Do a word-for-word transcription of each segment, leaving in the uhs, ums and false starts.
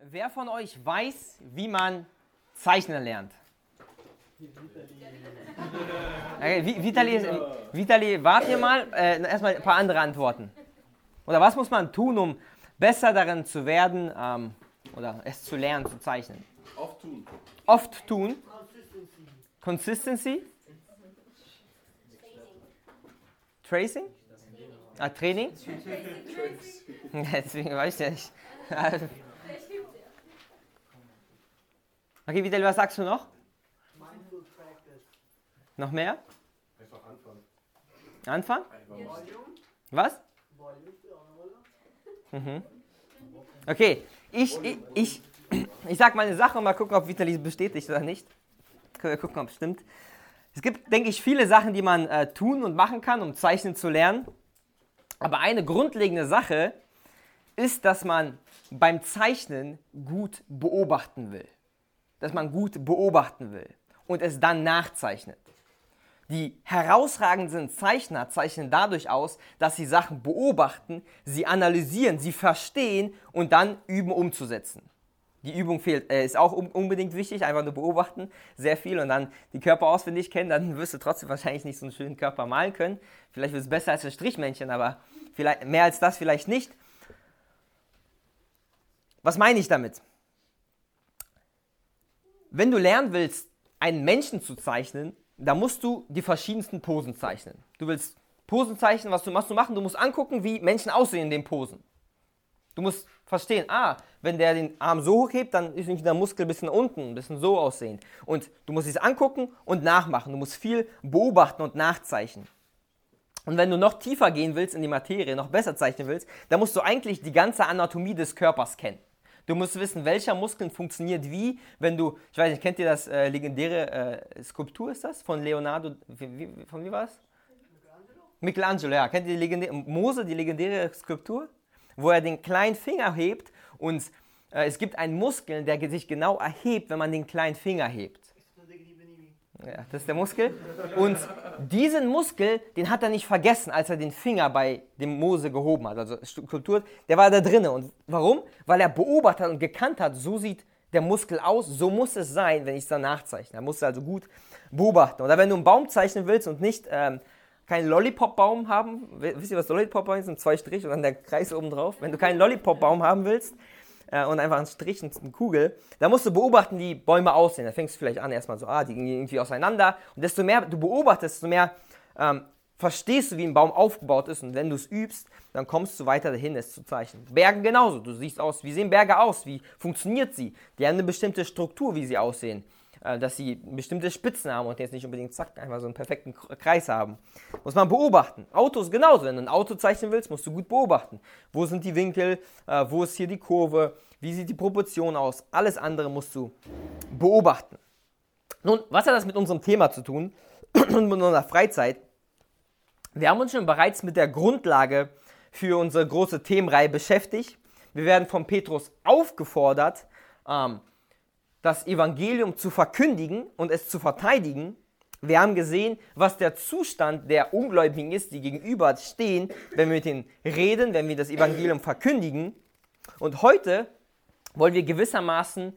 Wer von euch weiß, wie man zeichnen lernt? Okay, Vitali, Vitali, wart ihr mal? Äh, erstmal ein paar andere Antworten. Oder was muss man tun, um besser darin zu werden ähm, oder es zu lernen, zu zeichnen? Oft tun. Oft tun. Consistency. Tracing? Ah, Training? Deswegen weiß ich ja nicht. Okay, Vitali, was sagst du noch? Mindful practice. Noch mehr? Einfach anfangen. Anfang? Einfach Was? Mhm. Okay, ich, ich, ich, ich sag mal eine Sache und mal gucken, ob Vitali bestätigt oder nicht. Können wir gucken, ob es stimmt. Es gibt, denke ich, viele Sachen, die man äh, tun und machen kann, um Zeichnen zu lernen. Aber eine grundlegende Sache ist, dass man beim Zeichnen gut beobachten will. Dass man gut beobachten will und es dann nachzeichnet. Die herausragenden Zeichner zeichnen dadurch aus, dass sie Sachen beobachten, sie analysieren, sie verstehen und dann üben umzusetzen. Die Übung fehlt, äh, ist auch un- unbedingt wichtig, einfach nur beobachten, sehr viel und dann die Körper auswendig kennen, dann wirst du trotzdem wahrscheinlich nicht so einen schönen Körper malen können. Vielleicht wird es besser als ein Strichmännchen, aber vielleicht, mehr als das vielleicht nicht. Was meine ich damit? Wenn du lernen willst, einen Menschen zu zeichnen, da musst du die verschiedensten Posen zeichnen. Du willst Posen zeichnen, was du machst, du machen, du musst angucken, wie Menschen aussehen in den Posen. Du musst verstehen, ah, wenn der den Arm so hochhebt, dann ist der Muskel ein bisschen unten, ein bisschen so aussehen. Und du musst es angucken und nachmachen. Du musst viel beobachten und nachzeichnen. Und wenn du noch tiefer gehen willst in die Materie, noch besser zeichnen willst, dann musst du eigentlich die ganze Anatomie des Körpers kennen. Du musst wissen, welcher Muskel funktioniert wie, wenn du, ich weiß nicht, kennt ihr das äh, legendäre äh, Skulptur, ist das? Von Leonardo, wie, wie, von wie war es? Michelangelo. Michelangelo, ja. Kennt ihr die legendäre, Mose, die legendäre Skulptur? Wo er den kleinen Finger hebt und äh, es gibt einen Muskel, der sich genau erhebt, wenn man den kleinen Finger hebt. Ja, das ist der Muskel. Und diesen Muskel, den hat er nicht vergessen, als er den Finger bei dem Mose gehoben hat. Also Skulptur, der war da drinnen. Und warum? Weil er beobachtet hat und gekannt hat, so sieht der Muskel aus, so muss es sein, wenn ich es dann nachzeichne. Er muss also gut beobachten. Oder wenn du einen Baum zeichnen willst und nicht ähm, keinen Lollipop-Baum haben, wisst ihr, was Lollipop-Baum ist? Sind zwei Striche und dann der Kreis oben drauf. Wenn du keinen Lollipop-Baum haben willst, und einfach einen Strich und eine Kugel, da musst du beobachten, wie Bäume aussehen. Da fängst du vielleicht an, erstmal so, ah, die gehen irgendwie auseinander. Und desto mehr du beobachtest, desto mehr ähm, verstehst du, wie ein Baum aufgebaut ist. Und wenn du es übst, dann kommst du weiter dahin, es zu zeichnen. Bergen genauso. Du siehst aus, wie sehen Berge aus? Wie funktioniert sie? Die haben eine bestimmte Struktur, wie sie aussehen. Äh, dass sie bestimmte Spitzen haben und jetzt nicht unbedingt zack, einfach so einen perfekten Kreis haben. Muss man beobachten. Autos genauso. Wenn du ein Auto zeichnen willst, musst du gut beobachten. Wo sind die Winkel? Äh, wo ist hier die Kurve? Wie sieht die Proportion aus? Alles andere musst du beobachten. Nun, was hat das mit unserem Thema zu tun und mit unserer Freizeit? Wir haben uns schon bereits mit der Grundlage für unsere große Themenreihe beschäftigt. Wir werden von Petrus aufgefordert, ähm, das Evangelium zu verkündigen und es zu verteidigen. Wir haben gesehen, was der Zustand der Ungläubigen ist, die gegenüber stehen, wenn wir mit ihnen reden, wenn wir das Evangelium verkündigen. Und heute wollen wir gewissermaßen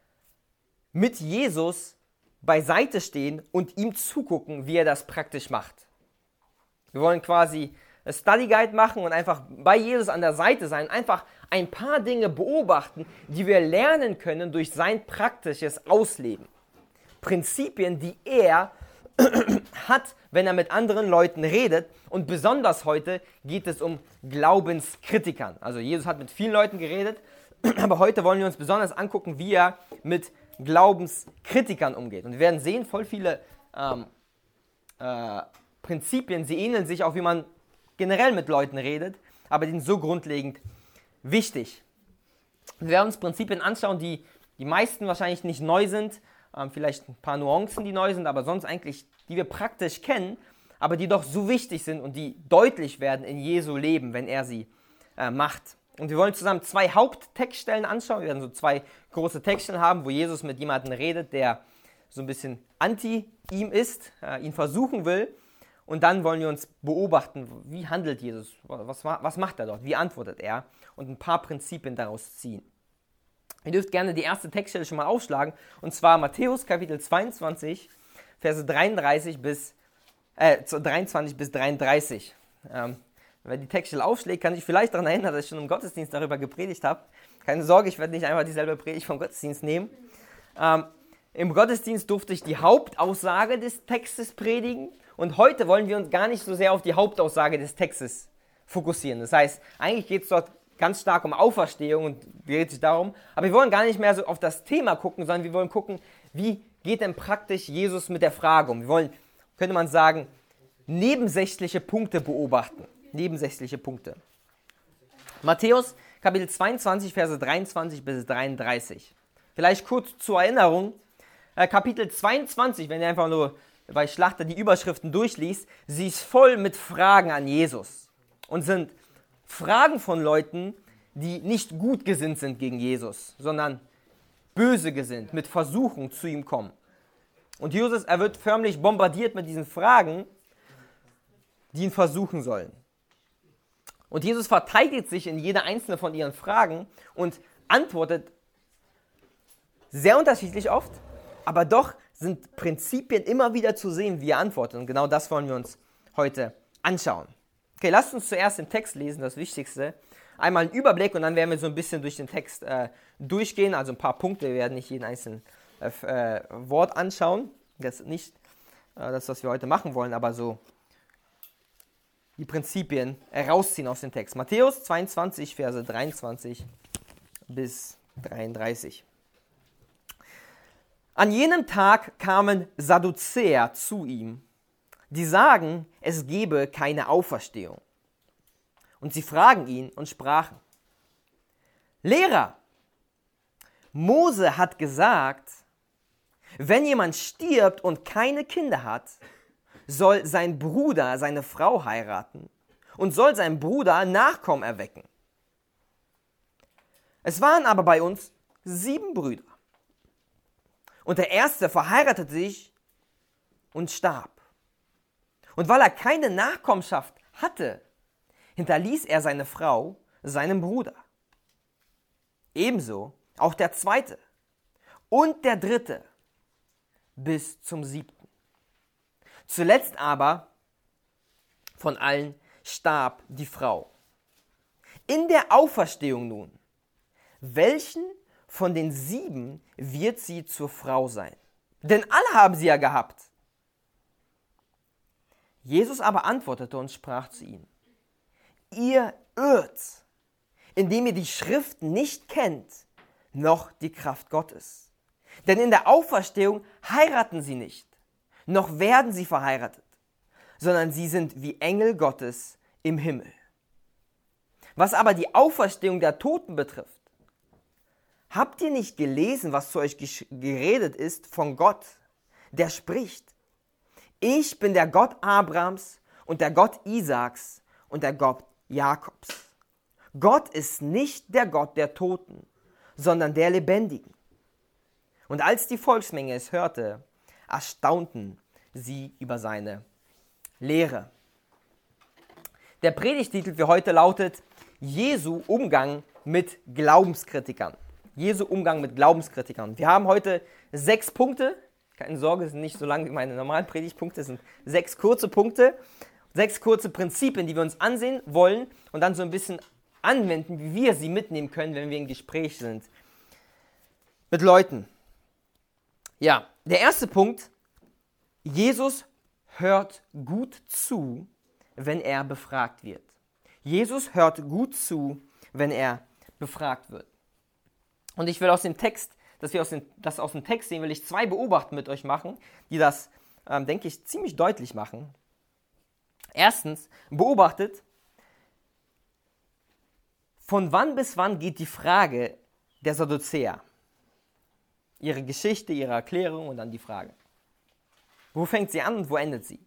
mit Jesus beiseite stehen und ihm zugucken, wie er das praktisch macht. Wir wollen quasi ein Study Guide machen und einfach bei Jesus an der Seite sein, einfach ein paar Dinge beobachten, die wir lernen können durch sein praktisches Ausleben. Prinzipien, die er hat, wenn er mit anderen Leuten redet. Und besonders heute geht es um Glaubenskritikern. Also Jesus hat mit vielen Leuten geredet, aber heute wollen wir uns besonders angucken, wie er mit Glaubenskritikern umgeht. Und wir werden sehen, voll viele ähm, äh, Prinzipien, sie ähneln sich auch, wie man generell mit Leuten redet, aber die sind so grundlegend wichtig. Wir werden uns Prinzipien anschauen, die die meisten wahrscheinlich nicht neu sind, ähm, vielleicht ein paar Nuancen, die neu sind, aber sonst eigentlich, die wir praktisch kennen, aber die doch so wichtig sind und die deutlich werden in Jesu Leben, wenn er sie äh, macht. Und wir wollen zusammen zwei Haupttextstellen anschauen. Wir werden so zwei große Textstellen haben, wo Jesus mit jemandem redet, der so ein bisschen anti ihm ist, äh, ihn versuchen will. Und dann wollen wir uns beobachten, wie handelt Jesus, was, was macht er dort, wie antwortet er und ein paar Prinzipien daraus ziehen. Ihr dürft gerne die erste Textstelle schon mal aufschlagen, und zwar Matthäus Kapitel zweiundzwanzig, Verse dreiunddreißig bis, äh, dreiundzwanzig bis dreiunddreißig. Ähm, Wer die Textstelle aufschlägt, kann sich vielleicht daran erinnern, dass ich schon im Gottesdienst darüber gepredigt habe. Keine Sorge, ich werde nicht einfach dieselbe Predigt vom Gottesdienst nehmen. Ähm, Im Gottesdienst durfte ich die Hauptaussage des Textes predigen, und heute wollen wir uns gar nicht so sehr auf die Hauptaussage des Textes fokussieren. Das heißt, eigentlich geht es dort ganz stark um Auferstehung und dreht sich darum, aber wir wollen gar nicht mehr so auf das Thema gucken, sondern wir wollen gucken, wie geht denn praktisch Jesus mit der Frage um. Wir wollen, könnte man sagen, nebensächliche Punkte beobachten. Nebensächliche Punkte. Matthäus Kapitel zweiundzwanzig, Verse dreiundzwanzig bis dreiunddreißig. Vielleicht kurz zur Erinnerung, äh, Kapitel zweiundzwanzig, wenn ihr einfach nur bei Schlachter die Überschriften durchliest, sie ist voll mit Fragen an Jesus und sind Fragen von Leuten, die nicht gut gesinnt sind gegen Jesus, sondern böse gesinnt, mit Versuchung zu ihm kommen. Und Jesus, er wird förmlich bombardiert mit diesen Fragen, die ihn versuchen sollen. Und Jesus verteidigt sich in jeder einzelne von ihren Fragen und antwortet sehr unterschiedlich oft, aber doch sind Prinzipien immer wieder zu sehen, wie er antwortet. Und genau das wollen wir uns heute anschauen. Okay, lasst uns zuerst den Text lesen, das Wichtigste. Einmal einen Überblick, und dann werden wir so ein bisschen durch den Text äh, durchgehen, also ein paar Punkte. Wir werden nicht jeden einzelnen äh, Wort anschauen. Das ist nicht äh, das, was wir heute machen wollen, aber so die Prinzipien herausziehen aus dem Text. Matthäus zweiundzwanzig, Verse dreiundzwanzig bis dreiunddreißig. An jenem Tag kamen Sadduzäer zu ihm, die sagen, es gebe keine Auferstehung. Und sie fragen ihn und sprachen: Lehrer, Mose hat gesagt, wenn jemand stirbt und keine Kinder hat, soll sein Bruder seine Frau heiraten und soll sein Bruder Nachkommen erwecken. Es waren aber bei uns sieben Brüder. Und der erste verheiratete sich und starb. Und weil er keine Nachkommenschaft hatte, hinterließ er seine Frau seinem Bruder. Ebenso auch der zweite und der dritte bis zum siebten. Zuletzt aber von allen starb die Frau. In der Auferstehung nun, welchen von den sieben wird sie zur Frau sein? Denn alle haben sie ja gehabt. Jesus aber antwortete und sprach zu ihnen: Ihr irrt, indem ihr die Schrift nicht kennt, noch die Kraft Gottes. Denn in der Auferstehung heiraten sie nicht, noch werden sie verheiratet, sondern sie sind wie Engel Gottes im Himmel. Was aber die Auferstehung der Toten betrifft, habt ihr nicht gelesen, was zu euch geredet ist von Gott, der spricht: Ich bin der Gott Abrahams und der Gott Isaaks und der Gott Jakobs. Gott ist nicht der Gott der Toten, sondern der Lebendigen. Und als die Volksmenge es hörte, erstaunten sie über seine Lehre. Der Predigtitel für heute lautet: Jesu Umgang mit Glaubenskritikern. Jesu Umgang mit Glaubenskritikern. Wir haben heute sechs Punkte. Keine Sorge, es sind nicht so lang wie meine normalen Predigtpunkte. Es sind sechs kurze Punkte, sechs kurze Prinzipien, die wir uns ansehen wollen und dann so ein bisschen anwenden, wie wir sie mitnehmen können, wenn wir im Gespräch sind mit Leuten. Ja, der erste Punkt: Jesus hört gut zu, wenn er befragt wird. Jesus hört gut zu, wenn er befragt wird. Und ich will aus dem Text, dass wir aus dem, das aus dem Text sehen, will ich zwei Beobachtungen mit euch machen, die das, ähm, denke ich, ziemlich deutlich machen. Erstens, beobachtet, von wann bis wann geht die Frage der Sadduzäer? Ihre Geschichte, ihre Erklärung und dann die Frage. Wo fängt sie an und wo endet sie?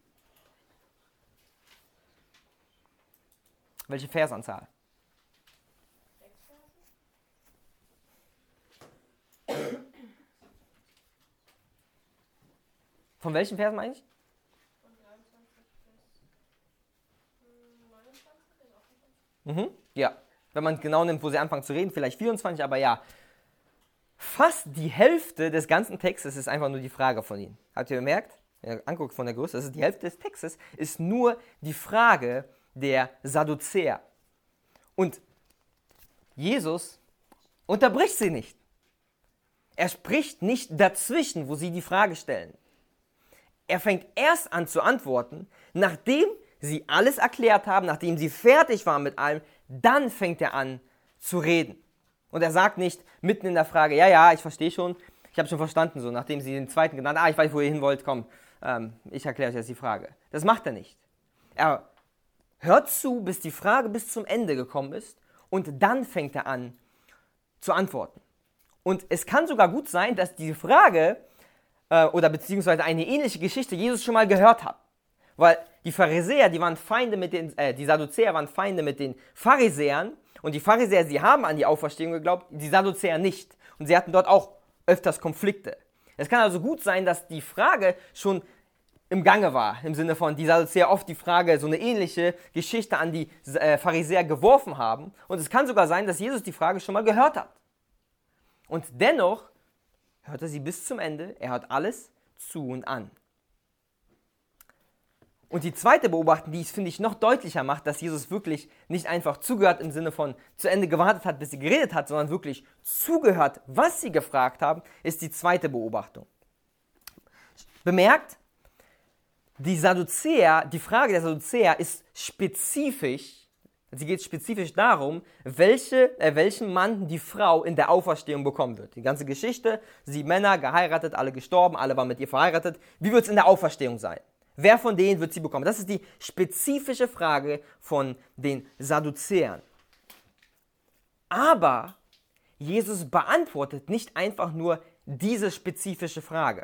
Welche Versanzahl? Von welchen Versen meine ich? Von dreiundzwanzig bis neunundzwanzig. Mhm, ja, wenn man genau nimmt, wo sie anfangen zu reden, vielleicht vierundzwanzig, aber ja. fast die Hälfte des ganzen Textes ist einfach nur die Frage von ihnen. Habt ihr bemerkt? Wenn ihr anguckt von der Größe, das ist die Hälfte des Textes, ist nur die Frage der Sadduzäer. Und Jesus unterbricht sie nicht. Er spricht nicht dazwischen, wo sie die Frage stellen. Er fängt erst an zu antworten, nachdem sie alles erklärt haben, nachdem sie fertig waren mit allem, dann fängt er an zu reden. Und er sagt nicht mitten in der Frage, ja, ja, ich verstehe schon, ich habe schon verstanden, so nachdem sie den zweiten genannt haben, ah, ich weiß, wo ihr hin wollt, komm, ähm, ich erkläre euch jetzt die Frage. Das macht er nicht. Er hört zu, bis die Frage bis zum Ende gekommen ist und dann fängt er an zu antworten. Und es kann sogar gut sein, dass die Frage äh, oder beziehungsweise eine ähnliche Geschichte Jesus schon mal gehört hat. Weil die Pharisäer, die waren Feinde mit den, äh, die Sadduzäer waren Feinde mit den Pharisäern und die Pharisäer, sie haben an die Auferstehung geglaubt, die Sadduzäer nicht. Und sie hatten dort auch öfters Konflikte. Es kann also gut sein, dass die Frage schon im Gange war, im Sinne von, die Sadduzäer oft die Frage, so eine ähnliche Geschichte an die äh, Pharisäer geworfen haben. Und es kann sogar sein, dass Jesus die Frage schon mal gehört hat. Und dennoch hört er sie bis zum Ende, er hört alles zu und an. Und die zweite Beobachtung, die es, finde ich, noch deutlicher macht, dass Jesus wirklich nicht einfach zugehört im Sinne von zu Ende gewartet hat, bis sie geredet hat, sondern wirklich zugehört, was sie gefragt haben, ist die zweite Beobachtung. Bemerkt, die Sadduzäer, die Frage der Sadduzäer ist spezifisch, sie geht spezifisch darum, welche, äh, welchen Mann die Frau in der Auferstehung bekommen wird. Die ganze Geschichte, sieben Männer, geheiratet, alle gestorben, alle waren mit ihr verheiratet. Wie wird es in der Auferstehung sein? Wer von denen wird sie bekommen? Das ist die spezifische Frage von den Sadduzäern. Aber Jesus beantwortet nicht einfach nur diese spezifische Frage.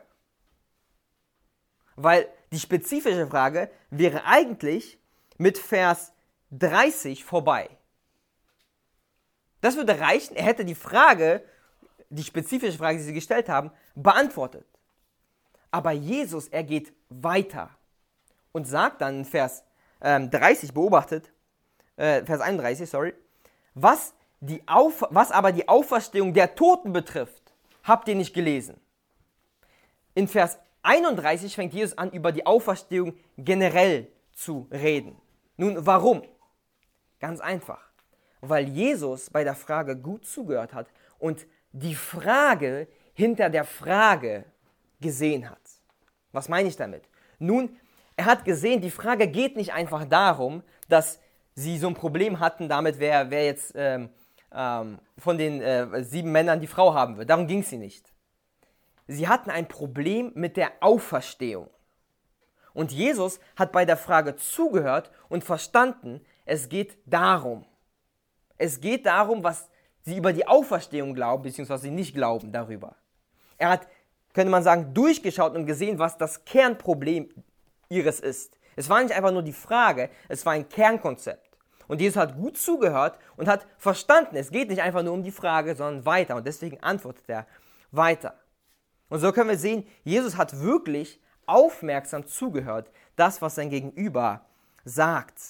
Weil die spezifische Frage wäre eigentlich mit Vers dreißig vorbei. Das würde reichen, er hätte die Frage, die spezifische Frage, die sie gestellt haben, beantwortet. Aber Jesus, er geht weiter und sagt dann in Vers ähm, dreißig, beobachtet, äh, Vers einunddreißig, sorry, was, die Auf, was aber die Auferstehung der Toten betrifft, habt ihr nicht gelesen. In Vers einunddreißig fängt Jesus an, über die Auferstehung generell zu reden. Nun, warum? Ganz einfach, weil Jesus bei der Frage gut zugehört hat und die Frage hinter der Frage gesehen hat. Was meine ich damit? Nun, er hat gesehen, die Frage geht nicht einfach darum, dass sie so ein Problem hatten damit, wer, wer jetzt ähm, ähm, von den äh, sieben Männern die Frau haben wird. Darum ging es sie nicht. Sie hatten ein Problem mit der Auferstehung. Und Jesus hat bei der Frage zugehört und verstanden, es geht darum. Es geht darum, was sie über die Auferstehung glauben, beziehungsweise sie nicht glauben darüber. Er hat, könnte man sagen, durchgeschaut und gesehen, was das Kernproblem ihres ist. Es war nicht einfach nur die Frage, es war ein Kernkonzept. Und Jesus hat gut zugehört und hat verstanden, es geht nicht einfach nur um die Frage, sondern weiter. Und deswegen antwortet er weiter. Und so können wir sehen, Jesus hat wirklich aufmerksam zugehört, das, was sein Gegenüber sagt.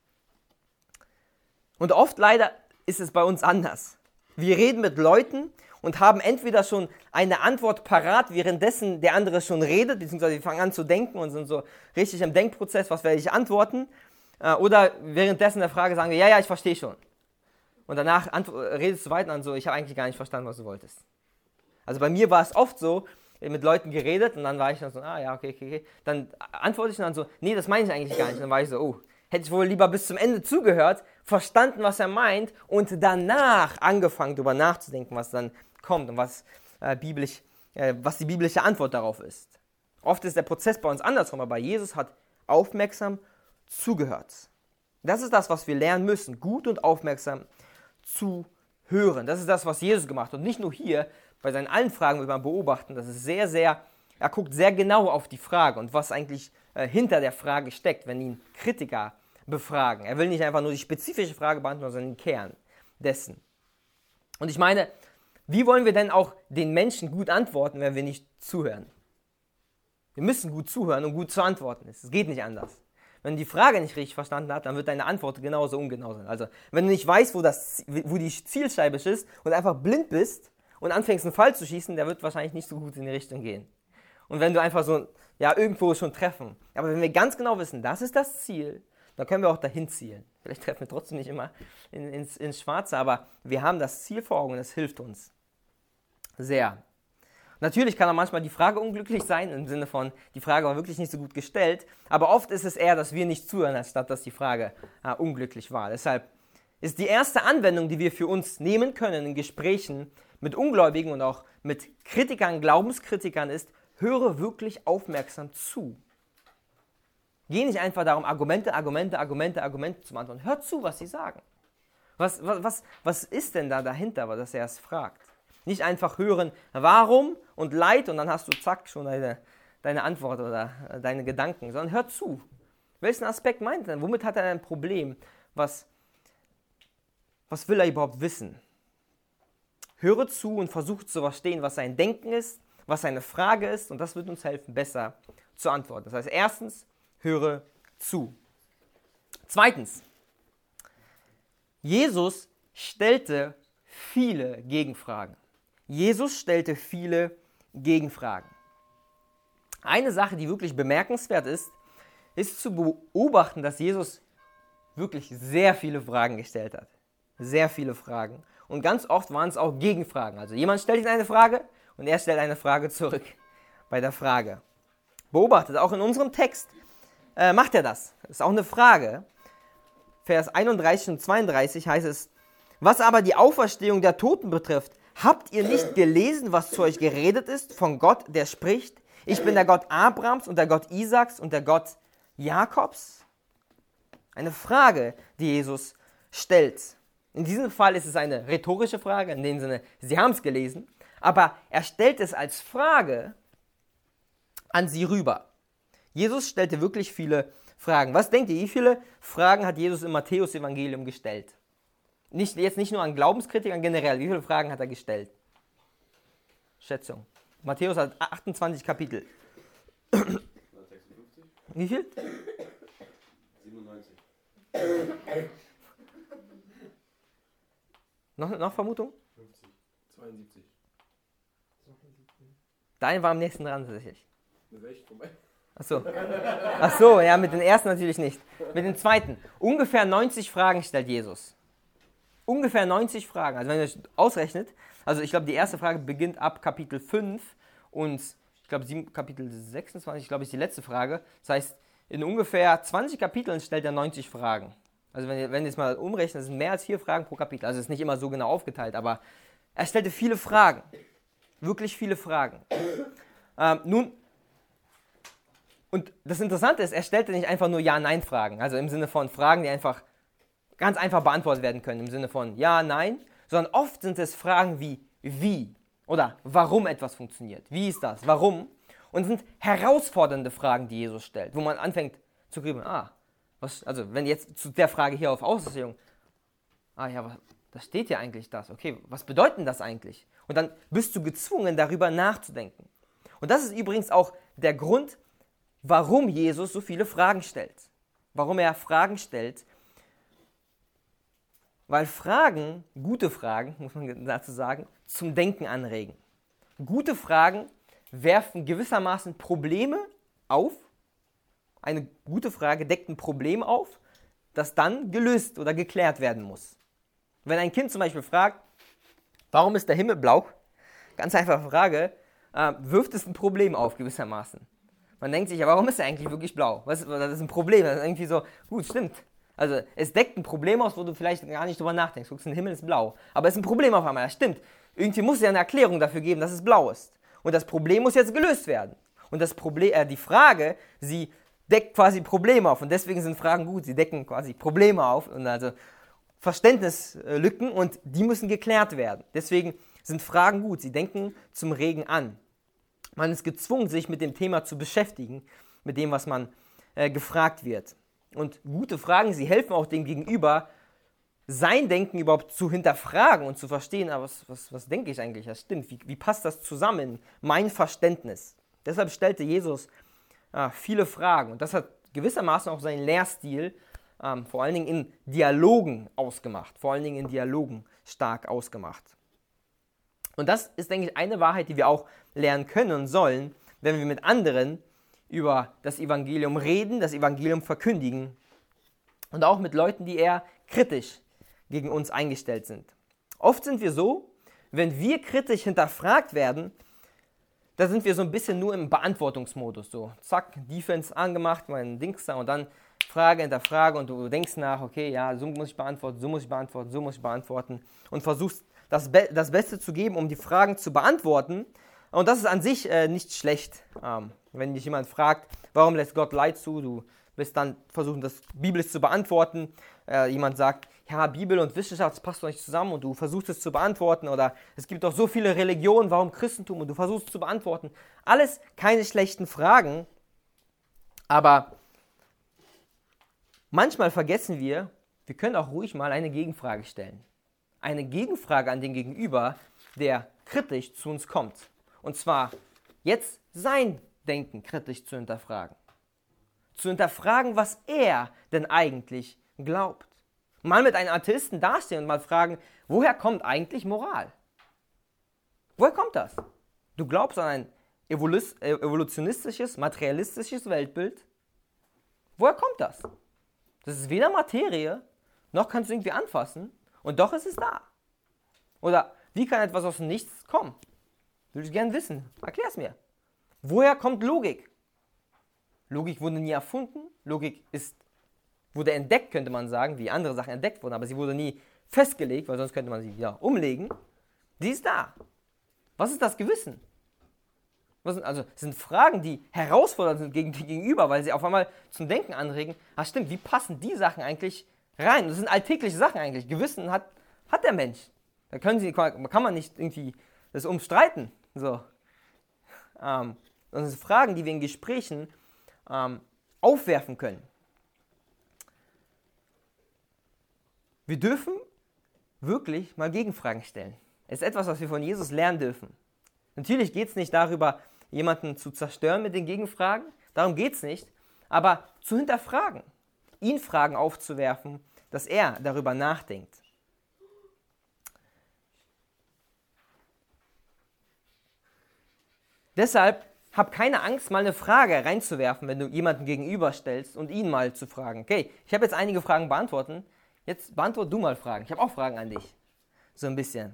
Und oft leider ist es bei uns anders. Wir reden mit Leuten und haben entweder schon eine Antwort parat, währenddessen der andere schon redet, beziehungsweise wir fangen an zu denken und sind so richtig im Denkprozess, was werde ich antworten, oder währenddessen der Frage sagen wir, ja, ja, ich verstehe schon. Und danach redest du weiter an so, ich habe eigentlich gar nicht verstanden, was du wolltest. Also bei mir war es oft so, mit Leuten geredet und dann war ich dann so, ah ja, okay, okay, okay. Dann antworte ich dann so, nee, das meine ich eigentlich gar nicht. Dann war ich so, oh, hätte ich wohl lieber bis zum Ende zugehört, verstanden, was er meint und danach angefangen, darüber nachzudenken, was dann kommt und was, äh, biblisch, äh, was die biblische Antwort darauf ist. Oft ist der Prozess bei uns andersrum, aber Jesus hat aufmerksam zugehört. Das ist das, was wir lernen müssen, gut und aufmerksam zu hören. Das ist das, was Jesus gemacht hat. Und nicht nur hier, bei seinen allen Fragen wird man beobachten, dass es sehr, sehr, er guckt sehr genau auf die Frage und was eigentlich äh, hinter der Frage steckt, wenn ihn Kritiker befragen. Er will nicht einfach nur die spezifische Frage beantworten, sondern den Kern dessen. Und ich meine, wie wollen wir denn auch den Menschen gut antworten, wenn wir nicht zuhören? Wir müssen gut zuhören und gut zu antworten. Es geht nicht anders. Wenn du die Frage nicht richtig verstanden hast, dann wird deine Antwort genauso ungenau sein. Also, wenn du nicht weißt, wo, das, wo die Zielscheibe ist und einfach blind bist und anfängst einen Pfeil zu schießen, der wird wahrscheinlich nicht so gut in die Richtung gehen. Und wenn du einfach so, ja, irgendwo schon treffen. Aber wenn wir ganz genau wissen, das ist das Ziel, dann können wir auch dahin zielen. Vielleicht treffen wir trotzdem nicht immer in, ins, ins Schwarze, aber wir haben das Ziel vor Augen und das hilft uns sehr. Natürlich kann auch manchmal die Frage unglücklich sein, im Sinne von, die Frage war wirklich nicht so gut gestellt, aber oft ist es eher, dass wir nicht zuhören, anstatt dass die Frage äh, unglücklich war. Deshalb ist die erste Anwendung, die wir für uns nehmen können in Gesprächen mit Ungläubigen und auch mit Kritikern, Glaubenskritikern ist, höre wirklich aufmerksam zu. Geh nicht einfach darum, Argumente, Argumente, Argumente, Argumente zu beantworten. Hör zu, was sie sagen. Was, was, was, was ist denn da dahinter, dass er es fragt? Nicht einfach hören, warum und Leid und dann hast du zack schon deine, deine Antwort oder deine Gedanken, sondern hör zu. Welchen Aspekt meint er denn? Womit hat er ein Problem? Was, was will er überhaupt wissen? Höre zu und versuche zu verstehen, was sein Denken ist, was seine Frage ist und das wird uns helfen, besser zu antworten. Das heißt, erstens, höre zu. Zweitens, Jesus stellte viele Gegenfragen. Jesus stellte viele Gegenfragen. Eine Sache, die wirklich bemerkenswert ist, ist zu beobachten, dass Jesus wirklich sehr viele Fragen gestellt hat. Sehr viele Fragen. Und ganz oft waren es auch Gegenfragen. Also jemand stellt ihm eine Frage und er stellt eine Frage zurück bei der Frage. Beobachtet, auch in unserem Text äh, macht er das. Das ist auch eine Frage. Vers einunddreißig und zweiunddreißig heißt es, was aber die Auferstehung der Toten betrifft, habt ihr nicht gelesen, was zu euch geredet ist von Gott, der spricht, ich bin der Gott Abrahams und der Gott Isaaks und der Gott Jakobs? Eine Frage, die Jesus stellt. In diesem Fall ist es eine rhetorische Frage, in dem Sinne, sie haben es gelesen, aber er stellt es als Frage an sie rüber. Jesus stellte wirklich viele Fragen. Was denkt ihr, wie viele Fragen hat Jesus im Matthäus-Evangelium gestellt? Nicht, jetzt nicht nur an Glaubenskritikern, generell. Wie viele Fragen hat er gestellt? Schätzung. Matthäus hat achtundzwanzig Kapitel. sechsundfünfzig? Wie viel? siebenundneunzig. Noch, noch Vermutung? fünfzig. zweiundsiebzig. Dein war am nächsten dran, tatsächlich. Das ist echt vorbei. Achso. Achso, ja, mit den ersten natürlich nicht. Mit den zweiten. Ungefähr neunzig Fragen stellt Jesus. Ungefähr neunzig Fragen. Also wenn ihr ausrechnet, also ich glaube, die erste Frage beginnt ab Kapitel fünf und ich glaube, Kapitel sechsundzwanzig, ich glaube, ist die letzte Frage. Das heißt, in ungefähr zwanzig Kapiteln stellt er neunzig Fragen. Also wenn ihr, wenn ihr es mal umrechnet, das sind mehr als vier Fragen pro Kapitel. Also es ist nicht immer so genau aufgeteilt, aber er stellte viele Fragen. Wirklich viele Fragen. Ähm, nun, und das Interessante ist, er stellte nicht einfach nur Ja-Nein-Fragen. Also im Sinne von Fragen, die einfach ganz einfach beantwortet werden können, im Sinne von Ja, Nein, sondern oft sind es Fragen wie wie oder warum etwas funktioniert. Wie ist das? Warum? Und es sind herausfordernde Fragen, die Jesus stellt, wo man anfängt zu grübeln. Ah, was, also wenn jetzt zu der Frage hier auf Auferstehung, ah ja, was, da steht ja eigentlich das. Okay, was bedeutet denn das eigentlich? Und dann bist du gezwungen, darüber nachzudenken. Und das ist übrigens auch der Grund, warum Jesus so viele Fragen stellt. Warum er Fragen stellt. Weil Fragen, gute Fragen, muss man dazu sagen, zum Denken anregen. Gute Fragen werfen gewissermaßen Probleme auf. Eine gute Frage deckt ein Problem auf, das dann gelöst oder geklärt werden muss. Wenn ein Kind zum Beispiel fragt, warum ist der Himmel blau? Ganz einfache Frage, äh, wirft es ein Problem auf gewissermaßen. Man denkt sich, ja, warum ist er eigentlich wirklich blau? Was, das ist ein Problem. Das ist irgendwie so, gut, stimmt. Also es deckt ein Problem aus, wo du vielleicht gar nicht drüber nachdenkst. Guckst, der Himmel ist blau. Aber es ist ein Problem auf einmal. Das stimmt. Irgendwie muss es ja eine Erklärung dafür geben, dass es blau ist. Und das Problem muss jetzt gelöst werden. Und das Problem, äh, die Frage, sie deckt quasi Probleme auf. Und deswegen sind Fragen gut. Sie decken quasi Probleme auf. Und also Verständnislücken und die müssen geklärt werden. Deswegen sind Fragen gut. Sie denken zum Regen an. Man ist gezwungen, sich mit dem Thema zu beschäftigen, mit dem, was man äh, gefragt wird. Und gute Fragen, sie helfen auch dem Gegenüber, sein Denken überhaupt zu hinterfragen und zu verstehen, aber was, was, was denke ich eigentlich, das stimmt, wie, wie passt das zusammen, mein Verständnis. Deshalb stellte Jesus äh, viele Fragen und das hat gewissermaßen auch seinen Lehrstil ähm, vor allen Dingen in Dialogen ausgemacht, vor allen Dingen in Dialogen stark ausgemacht. Und das ist, denke ich, eine Wahrheit, die wir auch lernen können und sollen, wenn wir mit anderen über das Evangelium reden, das Evangelium verkündigen und auch mit Leuten, die eher kritisch gegen uns eingestellt sind. Oft sind wir so, wenn wir kritisch hinterfragt werden, da sind wir so ein bisschen nur im Beantwortungsmodus. So, zack, Defense angemacht, mein Dings da und dann Frage hinter Frage und du denkst nach, okay, ja, so muss ich beantworten, so muss ich beantworten, so muss ich beantworten und versuchst das, Be- das Beste zu geben, um die Fragen zu beantworten. Und das ist an sich äh, nicht schlecht. Ähm, wenn dich jemand fragt, warum lässt Gott Leid zu, du bist dann versuchen, das biblisch zu beantworten. Äh, jemand sagt, ja, Bibel und Wissenschaft, das passt doch nicht zusammen und du versuchst es zu beantworten. Oder es gibt doch so viele Religionen, warum Christentum und du versuchst es zu beantworten. Alles keine schlechten Fragen, aber manchmal vergessen wir, wir können auch ruhig mal eine Gegenfrage stellen. Eine Gegenfrage an den Gegenüber, der kritisch zu uns kommt. Und zwar jetzt sein Denken kritisch zu hinterfragen. Zu hinterfragen, was er denn eigentlich glaubt. Mal mit einem Atheisten dastehen und mal fragen, woher kommt eigentlich Moral? Woher kommt das? Du glaubst an ein evolu- evolutionistisches, materialistisches Weltbild? Woher kommt das? Das ist weder Materie, noch kannst du irgendwie anfassen und doch ist es da. Oder wie kann etwas aus dem Nichts kommen? Würde ich gerne wissen. Erklär es mir. Woher kommt Logik? Logik wurde nie erfunden. Logik ist, wurde entdeckt, könnte man sagen, wie andere Sachen entdeckt wurden, aber sie wurde nie festgelegt, weil sonst könnte man sie wieder umlegen. Sie ist da. Was ist das Gewissen? Was sind, also, es sind Fragen, die herausfordernd sind gegen die Gegenüber, weil sie auf einmal zum Denken anregen. Ah, stimmt, wie passen die Sachen eigentlich rein? Das sind alltägliche Sachen eigentlich. Gewissen hat, hat der Mensch. Da können sie, kann man nicht irgendwie das umstreiten. So. Ähm, das sind Fragen, die wir in Gesprächen ähm, aufwerfen können. Wir dürfen wirklich mal Gegenfragen stellen. Es ist etwas, was wir von Jesus lernen dürfen. Natürlich geht es nicht darüber, jemanden zu zerstören mit den Gegenfragen. Darum geht es nicht. Aber zu hinterfragen, ihn Fragen aufzuwerfen, dass er darüber nachdenkt. Deshalb hab keine Angst, mal eine Frage reinzuwerfen, wenn du jemanden gegenüberstellst und ihn mal zu fragen. Okay, ich habe jetzt einige Fragen beantwortet. Jetzt beantworte du mal Fragen. Ich habe auch Fragen an dich. So ein bisschen.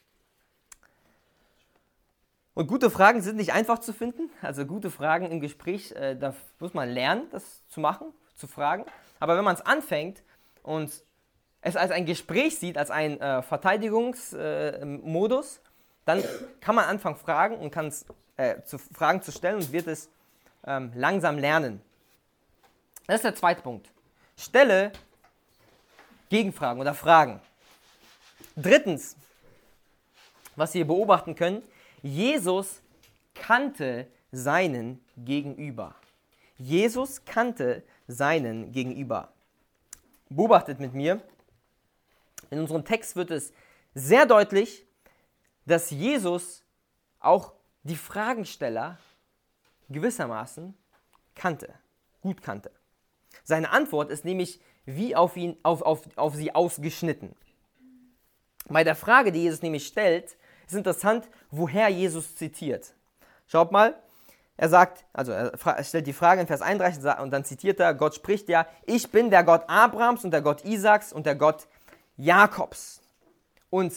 Und gute Fragen sind nicht einfach zu finden. Also gute Fragen im Gespräch, äh, da muss man lernen, das zu machen, zu fragen. Aber wenn man es anfängt und es als ein Gespräch sieht, als ein äh, Verteidigungsmodus, äh, dann kann man anfangen Fragen und kann es äh, zu Fragen zu stellen und wird es ähm, langsam lernen. Das ist der zweite Punkt. Stelle Gegenfragen oder Fragen. Drittens, was wir beobachten können, Jesus kannte seinen Gegenüber. Jesus kannte seinen Gegenüber. Beobachtet mit mir, in unserem Text wird es sehr deutlich, dass Jesus auch die Fragensteller gewissermaßen kannte, gut kannte. Seine Antwort ist nämlich wie auf, ihn, auf, auf, auf sie ausgeschnitten. Bei der Frage, die Jesus nämlich stellt, ist interessant, woher Jesus zitiert. Schaut mal, er sagt, also er stellt die Frage in Vers einunddreißig und dann zitiert er, Gott spricht ja, ich bin der Gott Abrahams und der Gott Isaaks und der Gott Jakobs. Und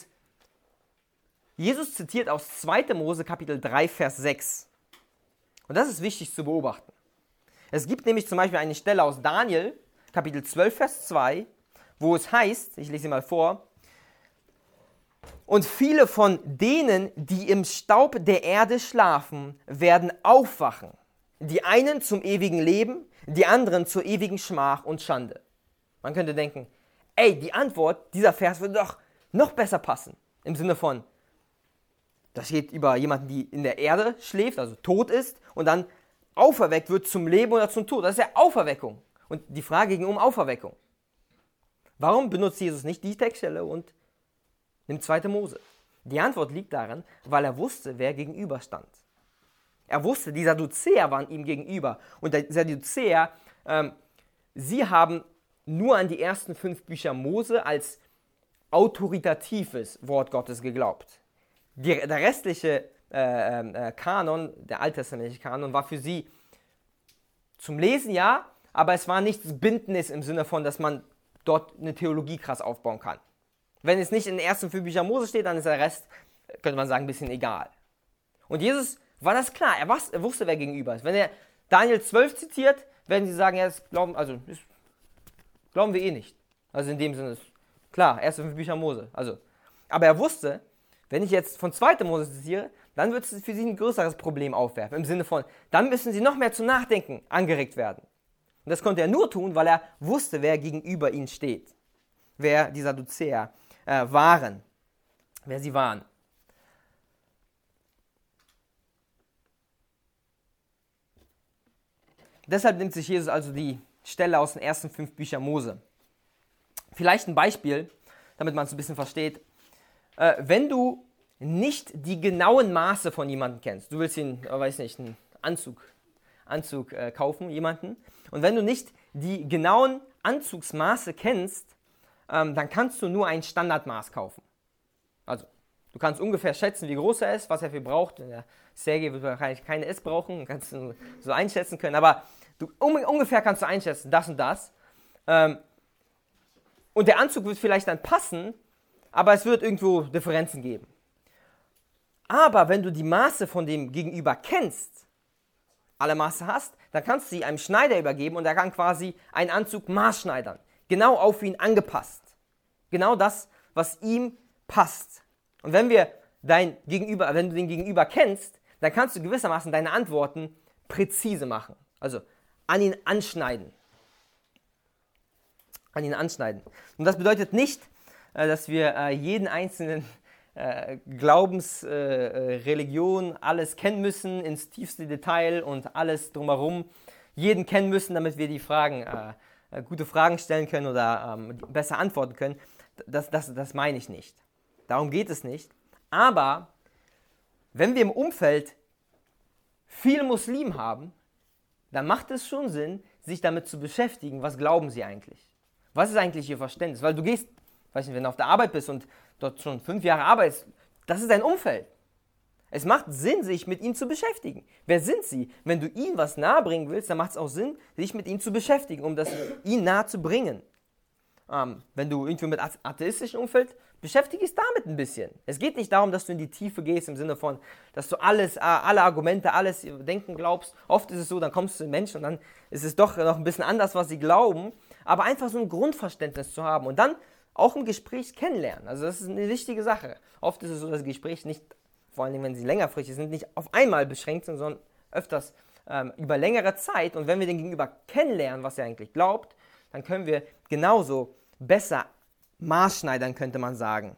Jesus zitiert aus zweiter Mose Kapitel drei, Vers sechs. Und das ist wichtig zu beobachten. Es gibt nämlich zum Beispiel eine Stelle aus Daniel, Kapitel zwölf, Vers zwei, wo es heißt, ich lese sie mal vor, und viele von denen, die im Staub der Erde schlafen, werden aufwachen. Die einen zum ewigen Leben, die anderen zur ewigen Schmach und Schande. Man könnte denken, ey, die Antwort, dieser Vers würde doch noch besser passen. Im Sinne von, das geht über jemanden, die in der Erde schläft, also tot ist, und dann auferweckt wird zum Leben oder zum Tod. Das ist ja Auferweckung. Und die Frage ging um Auferweckung. Warum benutzt Jesus nicht die Textstelle und nimmt zweite Mose? Die Antwort liegt darin, weil er wusste, wer gegenüberstand. Er wusste, die Sadduzäer waren ihm gegenüber. Und die Sadduzäer, ähm, sie haben nur an die ersten fünf Bücher Mose als autoritatives Wort Gottes geglaubt. die, der restliche äh, äh, Kanon, der alttestamentliche Kanon, war für sie zum Lesen ja, aber es war nichts Bindendes im Sinne von, dass man dort eine Theologie krass aufbauen kann. Wenn es nicht in den ersten fünf Büchern Mose steht, dann ist der Rest, könnte man sagen, ein bisschen egal. Und Jesus war das klar, er, was, er wusste, wer gegenüber ist. Wenn er Daniel zwölf zitiert, werden sie sagen, ja, das glauben, also, das glauben wir eh nicht. Also in dem Sinne ist klar, erste fünf Bücher Mose. Also, aber er wusste, wenn ich jetzt von zweiter Mose zitiere, dann wird es für sie ein größeres Problem aufwerfen. Im Sinne von, dann müssen sie noch mehr zum Nachdenken angeregt werden. Und das konnte er nur tun, weil er wusste, wer gegenüber ihnen steht. Wer die Sadduzäer äh, waren. Wer sie waren. Deshalb nimmt sich Jesus also die Stelle aus den ersten fünf Büchern Mose. Vielleicht ein Beispiel, damit man es ein bisschen versteht. Äh, wenn du nicht die genauen Maße von jemandem kennst, du willst ihn, äh, weiß nicht, einen Anzug, Anzug äh, kaufen, jemanden, und wenn du nicht die genauen Anzugsmaße kennst, ähm, dann kannst du nur ein Standardmaß kaufen. Also, du kannst ungefähr schätzen, wie groß er ist, was er für braucht. Der Sergei wird wahrscheinlich keine S brauchen, kannst du so einschätzen können, aber du, um, ungefähr kannst du einschätzen, das und das. Ähm, und der Anzug wird vielleicht dann passen, aber es wird irgendwo Differenzen geben. Aber wenn du die Maße von dem Gegenüber kennst, alle Maße hast, dann kannst du sie einem Schneider übergeben und er kann quasi einen Anzug maßschneidern. Genau auf ihn angepasst. Genau das, was ihm passt. Und wenn wir dein Gegenüber, wenn du den Gegenüber kennst, dann kannst du gewissermaßen deine Antworten präzise machen. Also an ihn anschneiden. An ihn anschneiden. Und das bedeutet nicht, dass wir jeden einzelnen Glaubens, Religion, alles kennen müssen ins tiefste Detail und alles drumherum jeden kennen müssen, damit wir die Fragen, äh, gute Fragen stellen können oder ähm, besser antworten können. Das, das, das meine ich nicht. Darum geht es nicht. Aber wenn wir im Umfeld viele Muslimen haben, dann macht es schon Sinn, sich damit zu beschäftigen, was glauben sie eigentlich? Was ist eigentlich ihr Verständnis? Weil du gehst, weiß nicht, wenn du auf der Arbeit bist und dort schon fünf Jahre arbeitest, das ist dein Umfeld. Es macht Sinn, sich mit ihnen zu beschäftigen. Wer sind sie? Wenn du ihnen was nahebringen willst, dann macht es auch Sinn, sich mit ihnen zu beschäftigen, um das ihnen nahe zu bringen. Ähm, wenn du irgendwie mit atheistischen Umfeld, beschäftige dich damit ein bisschen. Es geht nicht darum, dass du in die Tiefe gehst, im Sinne von, dass du alles, alle Argumente, alles Denken glaubst. Oft ist es so, dann kommst du zu den Menschen und dann ist es doch noch ein bisschen anders, was sie glauben. Aber einfach so ein Grundverständnis zu haben und dann auch im Gespräch kennenlernen. Also das ist eine wichtige Sache. Oft ist es so, dass Gespräche nicht, vor allem wenn sie längerfristig sind, nicht auf einmal beschränkt sind, sondern öfters ähm, über längere Zeit. Und wenn wir den Gegenüber kennenlernen, was er eigentlich glaubt, dann können wir genauso besser maßschneidern, könnte man sagen.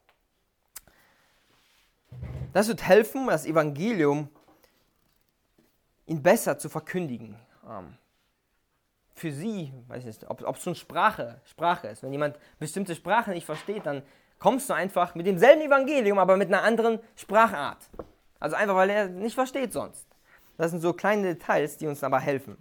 Das wird helfen, das Evangelium ihn besser zu verkündigen. Ähm, für sie, weiß ich nicht, ob es schon Sprache, Sprache ist. Wenn jemand bestimmte Sprache nicht versteht, dann kommst du einfach mit demselben Evangelium, aber mit einer anderen Sprachart. Also einfach, weil er nicht versteht sonst. Das sind so kleine Details, die uns aber helfen.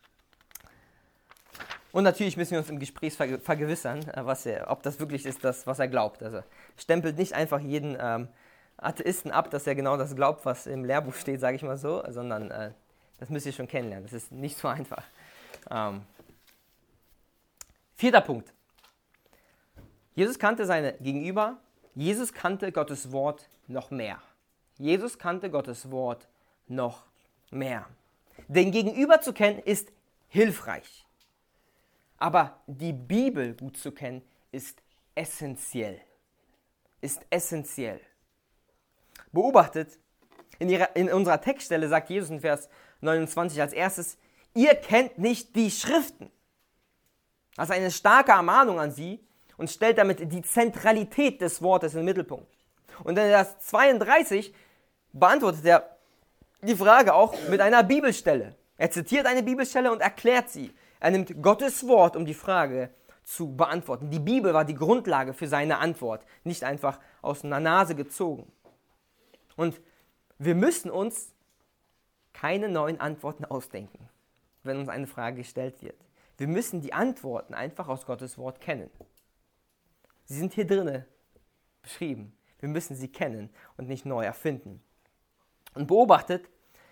Und natürlich müssen wir uns im Gespräch vergewissern, was er, ob das wirklich ist, das, was er glaubt. Also stempelt nicht einfach jeden ähm, Atheisten ab, dass er genau das glaubt, was im Lehrbuch steht, sage ich mal so, sondern äh, das müsst ihr schon kennenlernen. Das ist nicht so einfach. Ähm, vierter Punkt. Jesus kannte seine Gegenüber. Jesus kannte Gottes Wort noch mehr. Jesus kannte Gottes Wort noch mehr. Den Gegenüber zu kennen ist hilfreich. Aber die Bibel gut zu kennen ist essentiell. Ist essentiell. Beobachtet, in, ihrer, in unserer Textstelle sagt Jesus in Vers neunundzwanzig als erstes, ihr kennt nicht die Schriften. Das ist eine starke Ermahnung an sie und stellt damit die Zentralität des Wortes in den Mittelpunkt. Und in Vers zweiunddreißig beantwortet er die Frage auch mit einer Bibelstelle. Er zitiert eine Bibelstelle und erklärt sie. Er nimmt Gottes Wort, um die Frage zu beantworten. Die Bibel war die Grundlage für seine Antwort, nicht einfach aus einer Nase gezogen. Und wir müssen uns keine neuen Antworten ausdenken, wenn uns eine Frage gestellt wird. Wir müssen die Antworten einfach aus Gottes Wort kennen. Sie sind hier drinne beschrieben. Wir müssen sie kennen und nicht neu erfinden. Und beobachtet,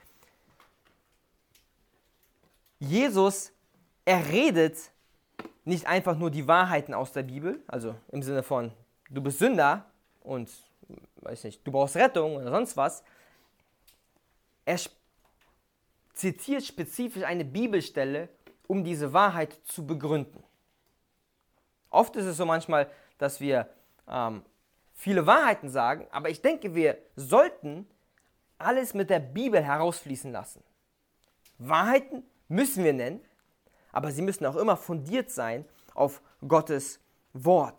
Jesus, er redet nicht einfach nur die Wahrheiten aus der Bibel, also im Sinne von, du bist Sünder und, weiß nicht, du brauchst Rettung oder sonst was. Er zitiert spezifisch eine Bibelstelle, um diese Wahrheit zu begründen. Oft ist es so manchmal, dass wir ähm, viele Wahrheiten sagen, aber ich denke, wir sollten alles mit der Bibel herausfließen lassen. Wahrheiten müssen wir nennen, aber sie müssen auch immer fundiert sein auf Gottes Wort.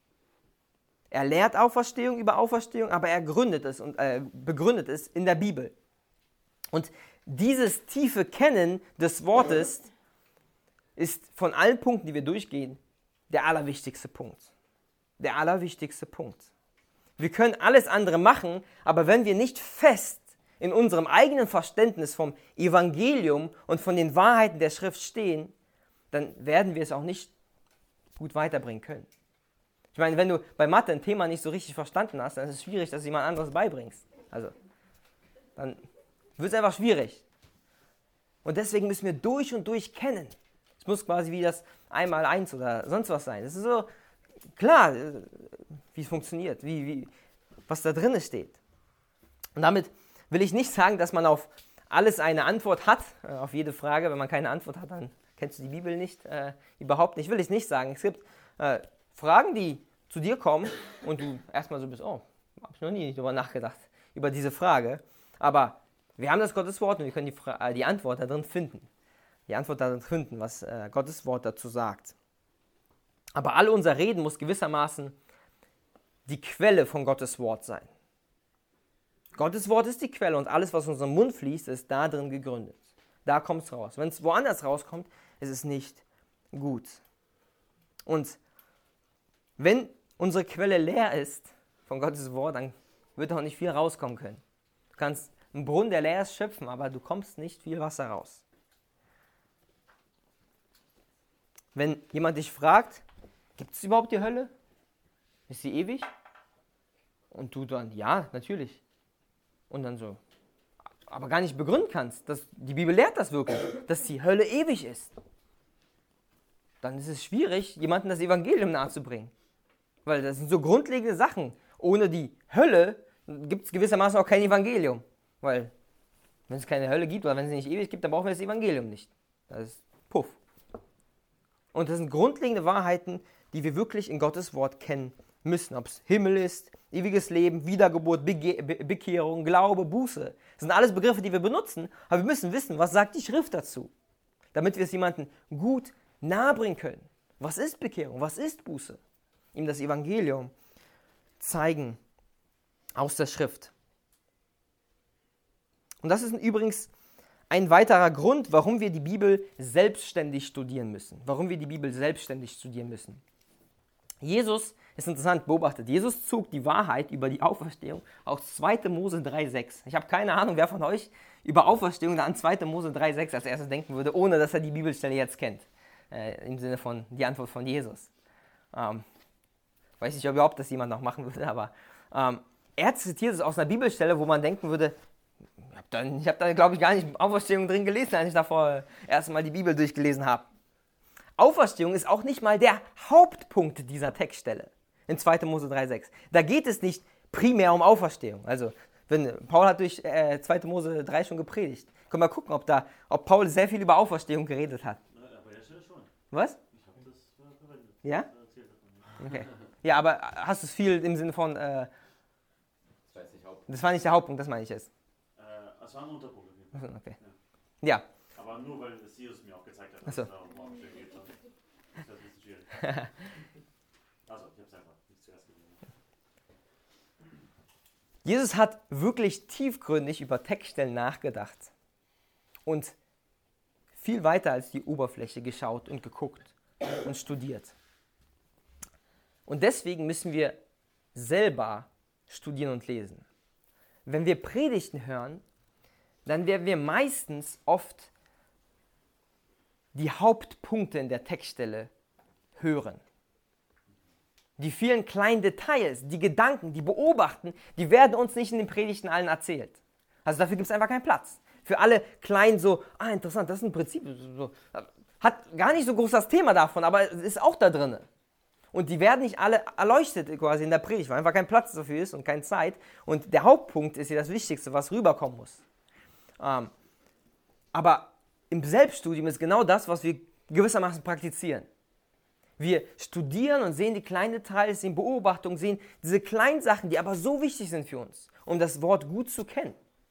Er lehrt Auferstehung über Auferstehung, aber er gründet es und äh, begründet es in der Bibel. Und dieses tiefe Kennen des Wortes ist von allen Punkten, die wir durchgehen, der allerwichtigste Punkt. Der allerwichtigste Punkt. Wir können alles andere machen, aber wenn wir nicht fest in unserem eigenen Verständnis vom Evangelium und von den Wahrheiten der Schrift stehen, dann werden wir es auch nicht gut weiterbringen können. Ich meine, wenn du bei Mathe ein Thema nicht so richtig verstanden hast, dann ist es schwierig, dass du jemand anderes beibringst. Also, dann wird es einfach schwierig. Und deswegen müssen wir durch und durch kennen. Es muss quasi wie das einmal eins oder sonst was sein. Es ist so klar, wie es funktioniert, wie, wie, was da drin steht. Und damit will ich nicht sagen, dass man auf alles eine Antwort hat, äh, auf jede Frage. Wenn man keine Antwort hat, dann kennst du die Bibel nicht, äh, überhaupt nicht. Will ich nicht sagen. Es gibt äh, Fragen, die zu dir kommen und du erstmal so bist, oh, habe ich noch nie darüber nachgedacht, über diese Frage. Aber wir haben das Gotteswort und wir können die, Fra- äh, die Antwort da drin finden. Die Antwort da drin finden, was äh, Gottes Wort dazu sagt. Aber all unser Reden muss gewissermaßen die Quelle von Gottes Wort sein. Gottes Wort ist die Quelle und alles, was aus unserem Mund fließt, ist da drin gegründet. Da kommt es raus. Wenn es woanders rauskommt, ist es nicht gut. Und wenn unsere Quelle leer ist von Gottes Wort, dann wird auch nicht viel rauskommen können. Du kannst einen Brunnen, der leer ist, schöpfen, aber du kommst nicht viel Wasser raus. Wenn jemand dich fragt, gibt es überhaupt die Hölle? Ist sie ewig? Und du dann, ja, natürlich. Und dann so, aber gar nicht begründen kannst, dass die Bibel lehrt das wirklich, dass die Hölle ewig ist. Dann ist es schwierig, jemandem das Evangelium nahezubringen. Weil das sind so grundlegende Sachen. Ohne die Hölle gibt es gewissermaßen auch kein Evangelium. Weil wenn es keine Hölle gibt oder wenn es nicht ewig gibt, dann brauchen wir das Evangelium nicht. Das ist puff. Und das sind grundlegende Wahrheiten, die wir wirklich in Gottes Wort kennen müssen. Ob es Himmel ist, ewiges Leben, Wiedergeburt, Bege- Be- Bekehrung, Glaube, Buße. Das sind alles Begriffe, die wir benutzen, aber wir müssen wissen, was sagt die Schrift dazu, damit wir es jemandem gut nahebringen können. Was ist Bekehrung? Was ist Buße? Ihm das Evangelium zeigen aus der Schrift. Und das ist übrigens ein weiterer Grund, warum wir die Bibel selbstständig studieren müssen. Warum wir die Bibel selbstständig studieren müssen. Jesus, ist interessant beobachtet, Jesus zog die Wahrheit über die Auferstehung aus zweiter Mose drei sechs. Ich habe keine Ahnung, wer von euch über Auferstehung an zweiter Mose drei sechs als erstes denken würde, ohne dass er die Bibelstelle jetzt kennt. Äh, Im Sinne von die Antwort von Jesus. Ähm, weiß nicht, ob überhaupt das jemand noch machen würde, aber ähm, er zitiert es aus einer Bibelstelle, wo man denken würde, ich habe da, ich hab da glaube ich, gar nicht Auferstehung drin gelesen, als ich davor erst mal die Bibel durchgelesen habe. Auferstehung ist auch nicht mal der Hauptpunkt dieser Textstelle in zweiter Mose drei sechs. Da geht es nicht primär um Auferstehung. Also, wenn Paul hat durch äh, zweiter Mose drei schon gepredigt. Können wir gucken, ob, da, ob Paul sehr viel über Auferstehung geredet hat. Nein, aber er schon. Was? Ich habe das äh, verwendet. Ja? Das erzählt hat man mir. Okay. Ja, aber hast du es viel im Sinne von, äh, Das war jetzt nicht Haupt. das war nicht der Hauptpunkt, das meine ich jetzt. Äh, es war ein Unterpunkt. auf jeden Fall. Okay. Ja. Aber nur, weil es Jesus mir auch gezeigt hat, Ach dass so. es da um Aufstehen geht. Dann ist das ein bisschen schwierig. Also, ich habe es einfach nicht zuerst gesehen. Jesus hat wirklich tiefgründig über Textstellen nachgedacht und viel weiter als die Oberfläche geschaut und geguckt und studiert. Und deswegen müssen wir selber studieren und lesen. Wenn wir Predigten hören, dann werden wir meistens oft die Hauptpunkte in der Textstelle hören. Die vielen kleinen Details, die Gedanken, die Beobachten, die werden uns nicht in den Predigten allen erzählt. Also dafür gibt es einfach keinen Platz. Für alle kleinen so, ah interessant, das ist ein Prinzip, so, hat gar nicht so groß das Thema davon, aber es ist auch da drin. Und die werden nicht alle erleuchtet quasi in der Predigt, weil einfach kein Platz dafür ist und keine Zeit. Und der Hauptpunkt ist hier das Wichtigste, was rüberkommen muss. Ähm, aber im Selbststudium ist genau das, was wir gewissermaßen praktizieren. Wir studieren und sehen die kleinen Details, sehen Beobachtungen, sehen diese kleinen Sachen, die aber so wichtig sind für uns, um das Wort gut zu kennen.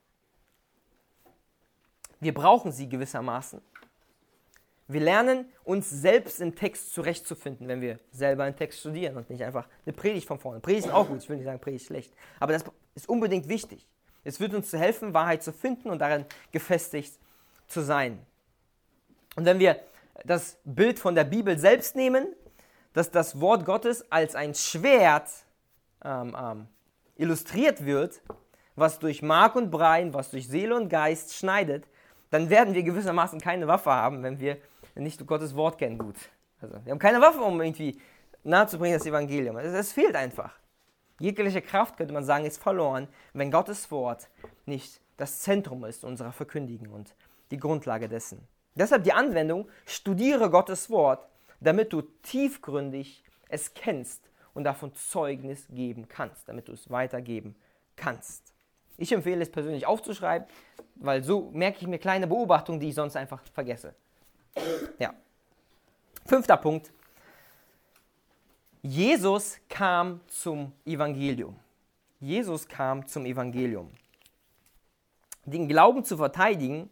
Wir brauchen sie gewissermaßen. Wir lernen, uns selbst im Text zurechtzufinden, wenn wir selber einen Text studieren und nicht einfach eine Predigt von vorne. Predigt ist auch gut, ich will nicht sagen, Predigt ist schlecht. Aber das ist unbedingt wichtig. Es wird uns zu helfen, Wahrheit zu finden und darin gefestigt zu sein. Und wenn wir das Bild von der Bibel selbst nehmen, dass das Wort Gottes als ein Schwert ähm, ähm, illustriert wird, was durch Mark und Bein, was durch Seele und Geist schneidet, dann werden wir gewissermaßen keine Waffe haben, wenn wir nicht Gottes Wort kennen gut. Also, wir haben keine Waffe, um irgendwie nahezubringen das Evangelium. Es, es fehlt einfach. Jegliche Kraft, könnte man sagen, ist verloren, wenn Gottes Wort nicht das Zentrum ist unserer Verkündigung und die Grundlage dessen. Deshalb die Anwendung, studiere Gottes Wort, damit du tiefgründig es kennst und davon Zeugnis geben kannst, damit du es weitergeben kannst. Ich empfehle es persönlich aufzuschreiben, weil so merke ich mir kleine Beobachtungen, die ich sonst einfach vergesse. Ja. Fünfter Punkt. Jesus kam zum Evangelium. Jesus kam zum Evangelium. Den Glauben zu verteidigen,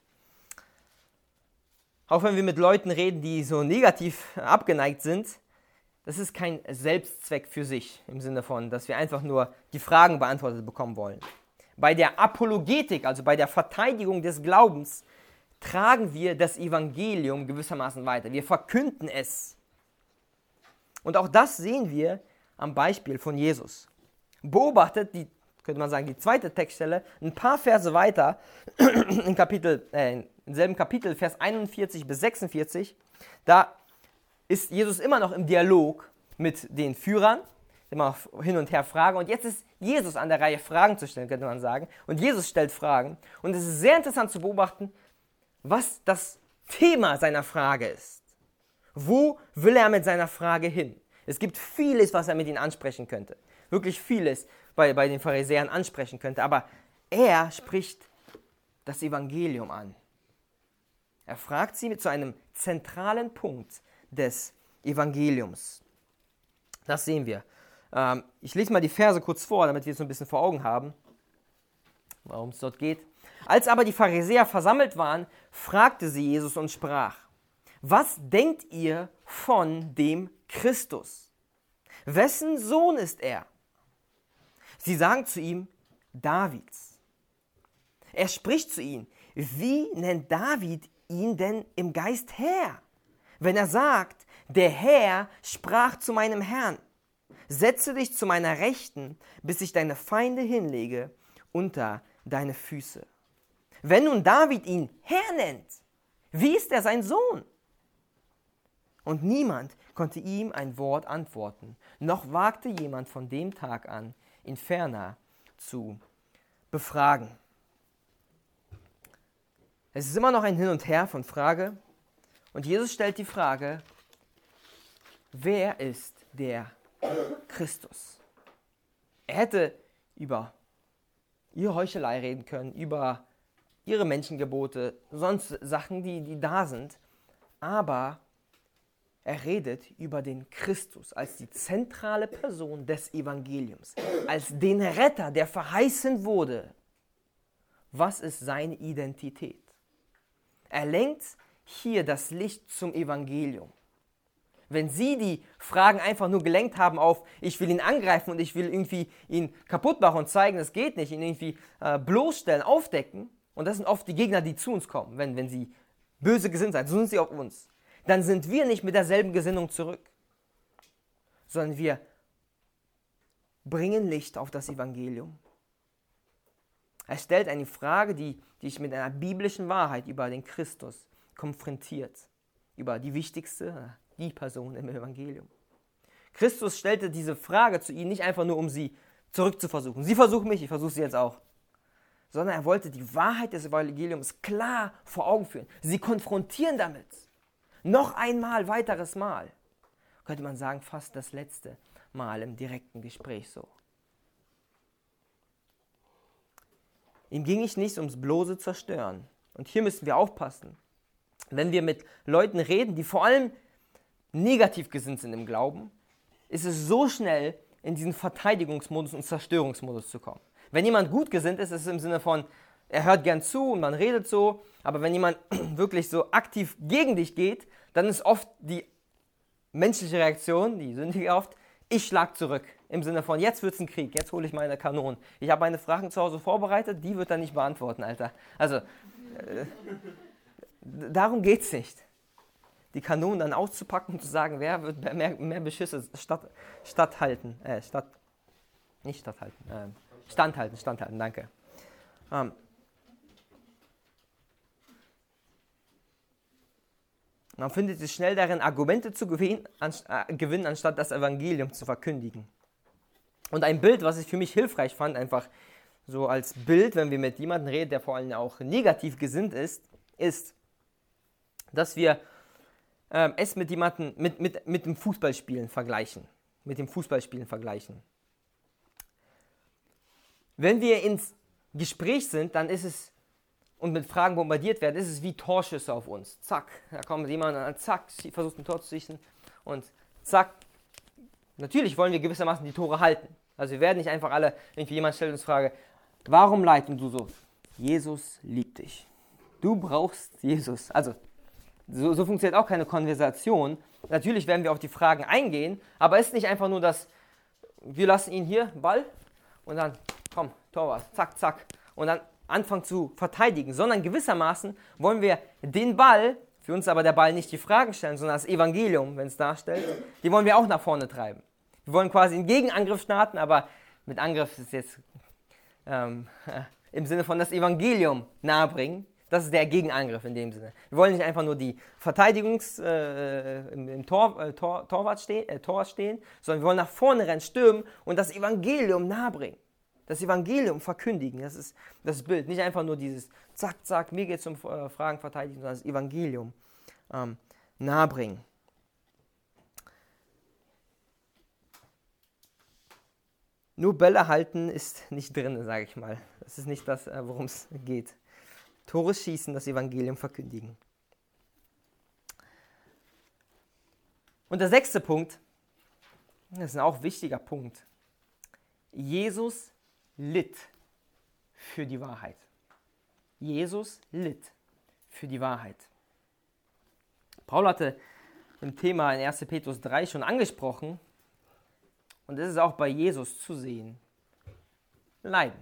auch wenn wir mit Leuten reden, die so negativ abgeneigt sind, das ist kein Selbstzweck für sich, im Sinne von, dass wir einfach nur die Fragen beantwortet bekommen wollen. Bei der Apologetik, also bei der Verteidigung des Glaubens, tragen wir das Evangelium gewissermaßen weiter. Wir verkünden es. Und auch das sehen wir am Beispiel von Jesus. Beobachtet, die, könnte man sagen, die zweite Textstelle, ein paar Verse weiter, in Kapitel, äh, im selben Kapitel, Vers einundvierzig bis sechsundvierzig, da ist Jesus immer noch im Dialog mit den Führern, immer hin und her Fragen. Und jetzt ist Jesus an der Reihe, Fragen zu stellen, könnte man sagen. Und Jesus stellt Fragen. Und es ist sehr interessant zu beobachten, was das Thema seiner Frage ist. Wo will er mit seiner Frage hin? Es gibt vieles, was er mit ihnen ansprechen könnte. Wirklich vieles bei, bei den Pharisäern ansprechen könnte. Aber er spricht das Evangelium an. Er fragt sie zu einem zentralen Punkt des Evangeliums. Das sehen wir. Ähm, ich lese mal die Verse kurz vor, damit wir es so ein bisschen vor Augen haben, worum es dort geht. Als aber die Pharisäer versammelt waren, fragte sie Jesus und sprach: Was denkt ihr von dem Christus? Wessen Sohn ist er? Sie sagen zu ihm: Davids. Er spricht zu ihnen: Wie nennt David ihn denn im Geist Herr? Wenn er sagt: Der Herr sprach zu meinem Herrn: Setze dich zu meiner Rechten, bis ich deine Feinde hinlege unter deine Füße. Wenn nun David ihn Herr nennt, wie ist er sein Sohn? Und niemand konnte ihm ein Wort antworten, noch wagte jemand von dem Tag an, ihn ferner zu befragen. Es ist immer noch ein Hin und Her von Frage. Und Jesus stellt die Frage: Wer ist der Christus? Er hätte über ihre Heuchelei reden können, über ihre Menschengebote, sonst Sachen, die, die da sind. Aber er redet über den Christus als die zentrale Person des Evangeliums, als den Retter, der verheißen wurde. Was ist seine Identität? Er lenkt hier das Licht zum Evangelium. Wenn Sie die Fragen einfach nur gelenkt haben auf, ich will ihn angreifen und ich will irgendwie ihn kaputt machen und zeigen, das geht nicht, ihn irgendwie äh, bloßstellen, aufdecken, und das sind oft die Gegner, die zu uns kommen, wenn, wenn sie böse gesinnt sind, so sind sie auf uns, dann sind wir nicht mit derselben Gesinnung zurück, sondern wir bringen Licht auf das Evangelium. Er stellt eine Frage, die, die ich mit einer biblischen Wahrheit über den Christus konfrontiert, über die wichtigste, die Person im Evangelium. Christus stellte diese Frage zu ihnen nicht einfach nur, um sie zurückzuversuchen. Sie versuchen mich, ich versuche sie jetzt auch. Sondern er wollte die Wahrheit des Evangeliums klar vor Augen führen. Sie konfrontieren damit. Noch einmal, weiteres Mal. Könnte man sagen, fast das letzte Mal im direkten Gespräch so. Ihm ging es nicht ums bloße Zerstören. Und hier müssen wir aufpassen. Wenn wir mit Leuten reden, die vor allem negativ gesinnt sind im Glauben, ist es so schnell, in diesen Verteidigungsmodus und Zerstörungsmodus zu kommen. Wenn jemand gut gesinnt ist, ist es im Sinne von, er hört gern zu und man redet so, aber wenn jemand wirklich so aktiv gegen dich geht, dann ist oft die menschliche Reaktion, die sündige oft, ich schlag zurück. Im Sinne von, jetzt wird's ein Krieg, jetzt hole ich meine Kanonen. Ich habe meine Fragen zu Hause vorbereitet, die wird er nicht beantworten, Alter. Also, äh, darum geht's nicht. Die Kanonen dann auszupacken und zu sagen, wer wird mehr, mehr Beschüsse statt, statthalten, äh, statt, nicht statthalten, äh, standhalten, standhalten, danke. Ähm, Man findet sich schnell darin, Argumente zu gewinnen, anstatt das Evangelium zu verkündigen. Und ein Bild, was ich für mich hilfreich fand, einfach so als Bild, wenn wir mit jemandem reden, der vor allem auch negativ gesinnt ist, ist, dass wir äh, es mit jemandem, mit, mit, mit dem Fußballspielen vergleichen. Mit dem Fußballspielen vergleichen. Wenn wir ins Gespräch sind, dann ist es und mit Fragen bombardiert werden, ist es wie Torschüsse auf uns. Zack, da kommt jemand und dann zack, versucht ein Tor zu schießen und zack. Natürlich wollen wir gewissermaßen die Tore halten. Also wir werden nicht einfach alle, irgendwie jemand stellt uns die Frage, warum leid und du so? Jesus liebt dich. Du brauchst Jesus. Also so, so funktioniert auch keine Konversation. Natürlich werden wir auf die Fragen eingehen, aber es ist nicht einfach nur das, wir lassen ihn hier, Ball und dann, komm, Torwart, zack, zack und dann anfangen zu verteidigen, sondern gewissermaßen wollen wir den Ball, für uns aber der Ball nicht die Fragen stellen, sondern das Evangelium, wenn es darstellt, die wollen wir auch nach vorne treiben. Wir wollen quasi einen Gegenangriff starten, aber mit Angriff ist jetzt ähm, im Sinne von das Evangelium nahebringen. Das ist der Gegenangriff in dem Sinne. Wir wollen nicht einfach nur die Verteidigungs äh, im, im Tor, äh, Tor, Torwart stehen, äh, Tor stehen, sondern wir wollen nach vorne rennen, stürmen und das Evangelium nahebringen. Das Evangelium verkündigen, das ist das Bild. Nicht einfach nur dieses Zack, Zack, mir geht es um äh, Fragen verteidigen, sondern das Evangelium ähm, nahebringen. Nur Bälle halten ist nicht drin, sage ich mal. Das ist nicht das, äh, worum es geht. Tore schießen, das Evangelium verkündigen. Und der sechste Punkt, das ist ein auch wichtiger Punkt. Jesus litt für die Wahrheit. Jesus litt für die Wahrheit. Paul hatte im Thema in erster Petrus drei schon angesprochen und es ist auch bei Jesus zu sehen. Leiden.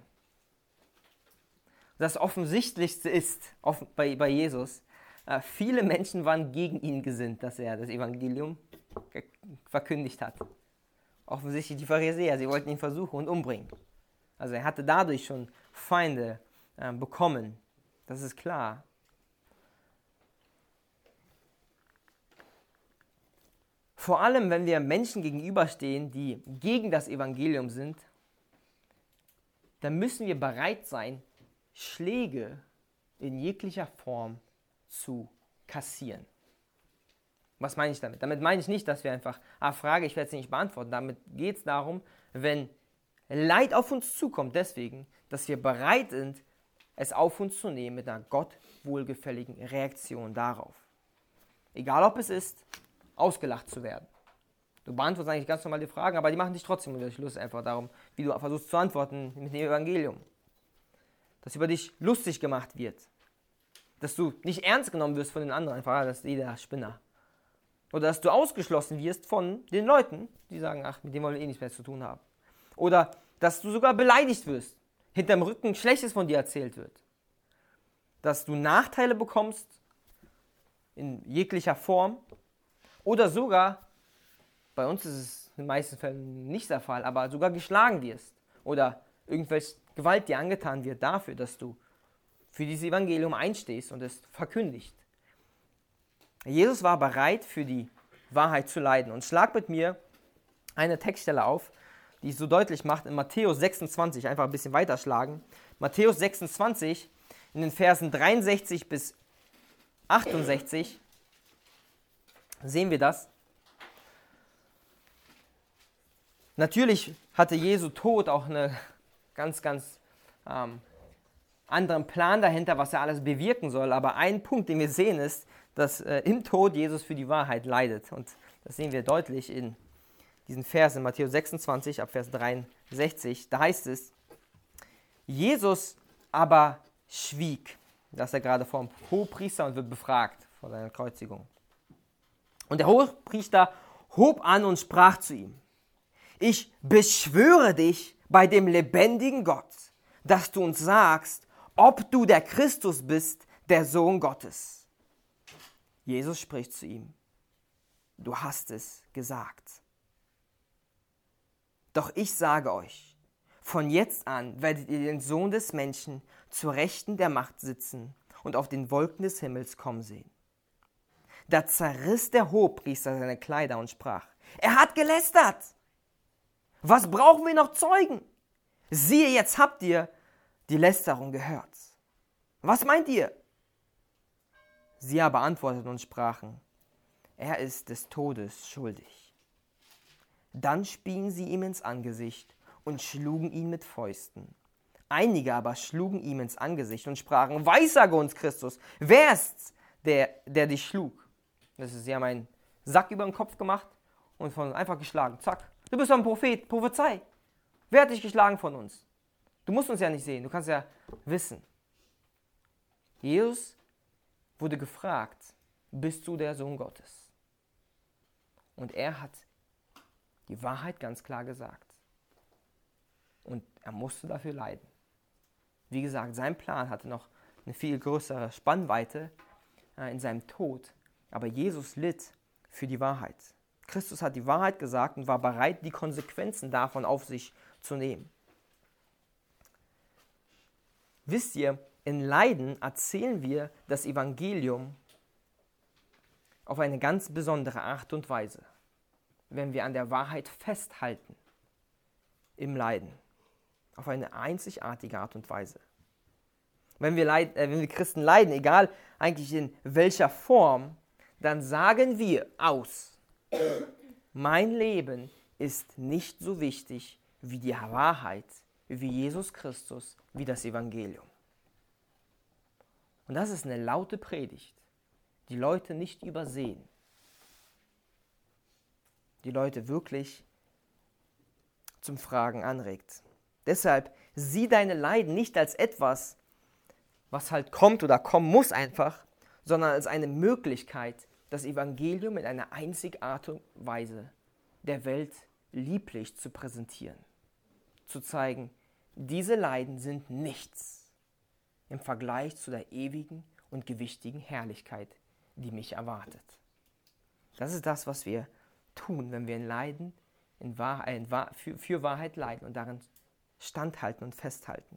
Das Offensichtlichste ist bei, bei Jesus, äh, viele Menschen waren gegen ihn gesinnt, dass er das Evangelium ge- verkündigt hat. Offensichtlich die Pharisäer, sie wollten ihn versuchen und umbringen. Also er hatte dadurch schon Feinde äh, bekommen. Das ist klar. Vor allem, wenn wir Menschen gegenüberstehen, die gegen das Evangelium sind, dann müssen wir bereit sein, Schläge in jeglicher Form zu kassieren. Was meine ich damit? Damit meine ich nicht, dass wir einfach, ah, Frage, ich werde sie nicht beantworten. Damit geht es darum, wenn Leid auf uns zukommt, deswegen, dass wir bereit sind, es auf uns zu nehmen mit einer Gott wohlgefälligen Reaktion darauf. Egal ob es ist, ausgelacht zu werden. Du beantwortest eigentlich ganz normal die Fragen, aber die machen dich trotzdem unter Schluss einfach darum, wie du versuchst zu antworten mit dem Evangelium. Dass über dich lustig gemacht wird. Dass du nicht ernst genommen wirst von den anderen, einfach, ah, das ist eh der Spinner. Oder dass du ausgeschlossen wirst von den Leuten, die sagen, ach, mit dem wollen wir eh nichts mehr zu tun haben. Oder dass du sogar beleidigt wirst, hinterm Rücken Schlechtes von dir erzählt wird. Dass du Nachteile bekommst, in jeglicher Form. Oder sogar, bei uns ist es in den meisten Fällen nicht der Fall, aber sogar geschlagen wirst. Oder irgendwelche Gewalt dir angetan wird dafür, dass du für dieses Evangelium einstehst und es verkündigt. Jesus war bereit, für die Wahrheit zu leiden. Und schlag mit mir eine Textstelle auf, die es so deutlich macht, in Matthäus sechsundzwanzig, einfach ein bisschen weiterschlagen. Matthäus sechsundzwanzig, in den Versen dreiundsechzig bis achtundsechzig, sehen wir das. Natürlich hatte Jesu Tod auch einen ganz, ganz ähm, anderen Plan dahinter, was er alles bewirken soll. Aber ein Punkt, den wir sehen, ist, dass äh, im Tod Jesus für die Wahrheit leidet. Und das sehen wir deutlich in diesen Versen, in Matthäus sechsundzwanzig, ab Vers dreiundsechzig. Da heißt es, Jesus aber schwieg. Da ist er gerade vor dem Hohepriester und wird befragt vor seiner Kreuzigung. Und der Hohepriester hob an und sprach zu ihm, ich beschwöre dich bei dem lebendigen Gott, dass du uns sagst, ob du der Christus bist, der Sohn Gottes. Jesus spricht zu ihm, du hast es gesagt. Doch ich sage euch, von jetzt an werdet ihr den Sohn des Menschen zur Rechten der Macht sitzen und auf den Wolken des Himmels kommen sehen. Da zerriss der Hohepriester seine Kleider und sprach, er hat gelästert. Was brauchen wir noch Zeugen? Siehe, jetzt habt ihr die Lästerung gehört. Was meint ihr? Sie aber antworteten und sprachen, er ist des Todes schuldig. Dann spien sie ihm ins Angesicht und schlugen ihn mit Fäusten. Einige aber schlugen ihm ins Angesicht und sprachen, weissage uns Christus, wer ist's, der, der dich schlug? Das ist, sie haben einen Sack über den Kopf gemacht und von uns einfach geschlagen. Zack, du bist doch ein Prophet, Prophezei. Wer hat dich geschlagen von uns? Du musst uns ja nicht sehen, du kannst ja wissen. Jesus wurde gefragt, bist du der Sohn Gottes? Und er hat die Wahrheit ganz klar gesagt. Und er musste dafür leiden. Wie gesagt, sein Plan hatte noch eine viel größere Spannweite äh, in seinem Tod. Aber Jesus litt für die Wahrheit. Christus hat die Wahrheit gesagt und war bereit, die Konsequenzen davon auf sich zu nehmen. Wisst ihr, in Leiden erzählen wir das Evangelium auf eine ganz besondere Art und Weise, wenn wir an der Wahrheit festhalten im Leiden. Auf eine einzigartige Art und Weise. Wenn wir, leid, äh, wenn wir Christen leiden, egal eigentlich in welcher Form, dann sagen wir aus, mein Leben ist nicht so wichtig wie die Wahrheit, wie Jesus Christus, wie das Evangelium. Und das ist eine laute Predigt, die Leute nicht übersehen. Die Leute wirklich zum Fragen anregt. Deshalb sieh deine Leiden nicht als etwas, was halt kommt oder kommen muss einfach, sondern als eine Möglichkeit, das Evangelium in einer einzigartigen Weise der Welt lieblich zu präsentieren. Zu zeigen, diese Leiden sind nichts im Vergleich zu der ewigen und gewichtigen Herrlichkeit, die mich erwartet. Das ist das, was wir tun, wenn wir in Leiden in Wahrheit, in Wahr, für, für Wahrheit leiden und darin standhalten und festhalten.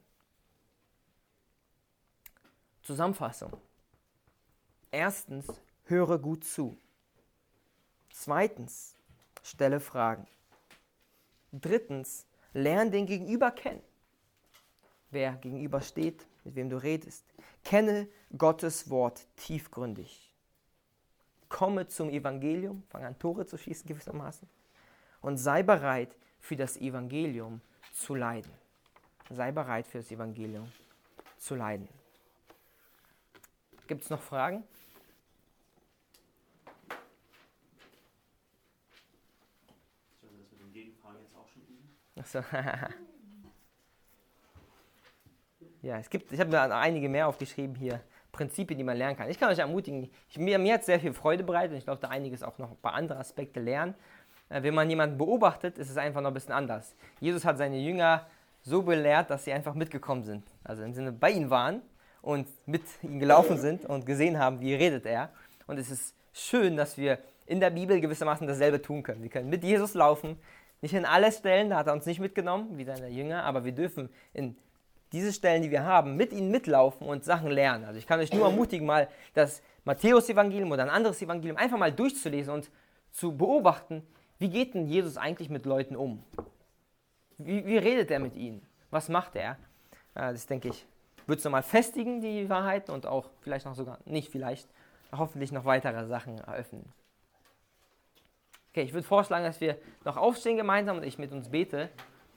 Zusammenfassung. Erstens, höre gut zu. Zweitens, stelle Fragen. Drittens, lerne den Gegenüber kennen. Wer gegenüber steht, mit wem du redest. Kenne Gottes Wort tiefgründig. Komme zum Evangelium, fang an Tore zu schießen gewissermaßen und sei bereit für das Evangelium zu leiden. Sei bereit für das Evangelium zu leiden. Gibt es noch Fragen? Sollen wir das mit den Gegenfragen jetzt auch schon üben? Achso. Ja, es gibt, ich habe da einige mehr aufgeschrieben hier, Prinzipien, die man lernen kann. Ich kann euch ermutigen, ich, mir, mir hat es sehr viel Freude bereitet und ich glaube, da einiges auch noch ein paar andere Aspekte lernen. Äh, wenn man jemanden beobachtet, ist es einfach noch ein bisschen anders. Jesus hat seine Jünger so belehrt, dass sie einfach mitgekommen sind. Also im Sinne bei ihm waren und mit ihm gelaufen sind und gesehen haben, wie redet er. Und es ist schön, dass wir in der Bibel gewissermaßen dasselbe tun können. Wir können mit Jesus laufen, nicht in alle Stellen, da hat er uns nicht mitgenommen, wie seine Jünger, aber wir dürfen in diese Stellen, die wir haben, mit ihnen mitlaufen und Sachen lernen. Also ich kann euch nur ermutigen, mal das Matthäus-Evangelium oder ein anderes Evangelium einfach mal durchzulesen und zu beobachten, Wie geht denn Jesus eigentlich mit Leuten um? Wie, wie redet er mit ihnen? Was macht er? Ja, das denke ich, wird es nochmal festigen, die Wahrheiten, und auch vielleicht noch sogar, nicht vielleicht, hoffentlich noch weitere Sachen eröffnen. Okay, ich würde vorschlagen, dass wir noch aufstehen gemeinsam und ich mit uns bete.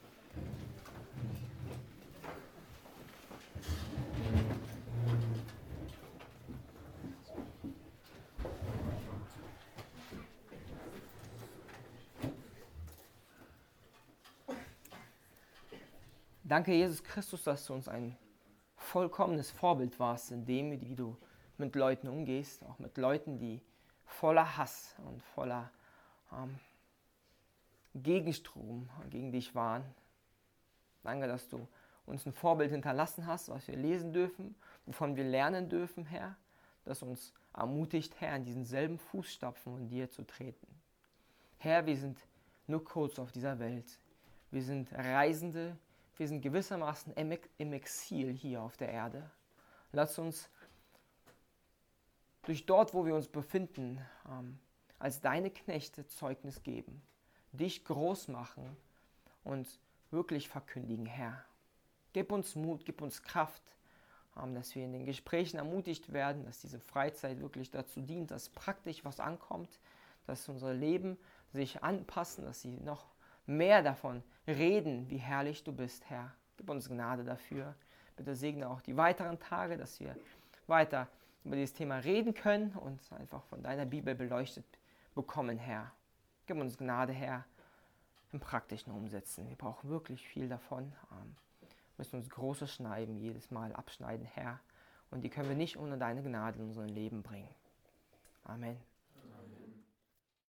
Danke, Jesus Christus, dass du uns ein vollkommenes Vorbild warst, in dem, wie du mit Leuten umgehst, auch mit Leuten, die voller Hass und voller ähm, Gegenstrom gegen dich waren. Danke, dass du uns ein Vorbild hinterlassen hast, was wir lesen dürfen, wovon wir lernen dürfen, Herr, das uns ermutigt, Herr, in diesen selben Fußstapfen von dir zu treten. Herr, wir sind nur kurz auf dieser Welt. Wir sind Reisende, wir sind gewissermaßen im Exil hier auf der Erde. Lass uns durch dort, wo wir uns befinden, ähm, als deine Knechte Zeugnis geben, dich groß machen und wirklich verkündigen, Herr. Gib uns Mut, gib uns Kraft, ähm, dass wir in den Gesprächen ermutigt werden, dass diese Freizeit wirklich dazu dient, dass praktisch was ankommt, dass unsere Leben sich anpassen, dass sie noch mehr davon reden, wie herrlich du bist, Herr. Gib uns Gnade dafür. Bitte segne auch die weiteren Tage, dass wir weiter über dieses Thema reden können und einfach von deiner Bibel beleuchtet bekommen, Herr. Gib uns Gnade, Herr, im praktischen Umsetzen. Wir brauchen wirklich viel davon. Wir müssen uns große Schneiden jedes Mal abschneiden, Herr. Und die können wir nicht ohne deine Gnade in unser Leben bringen. Amen.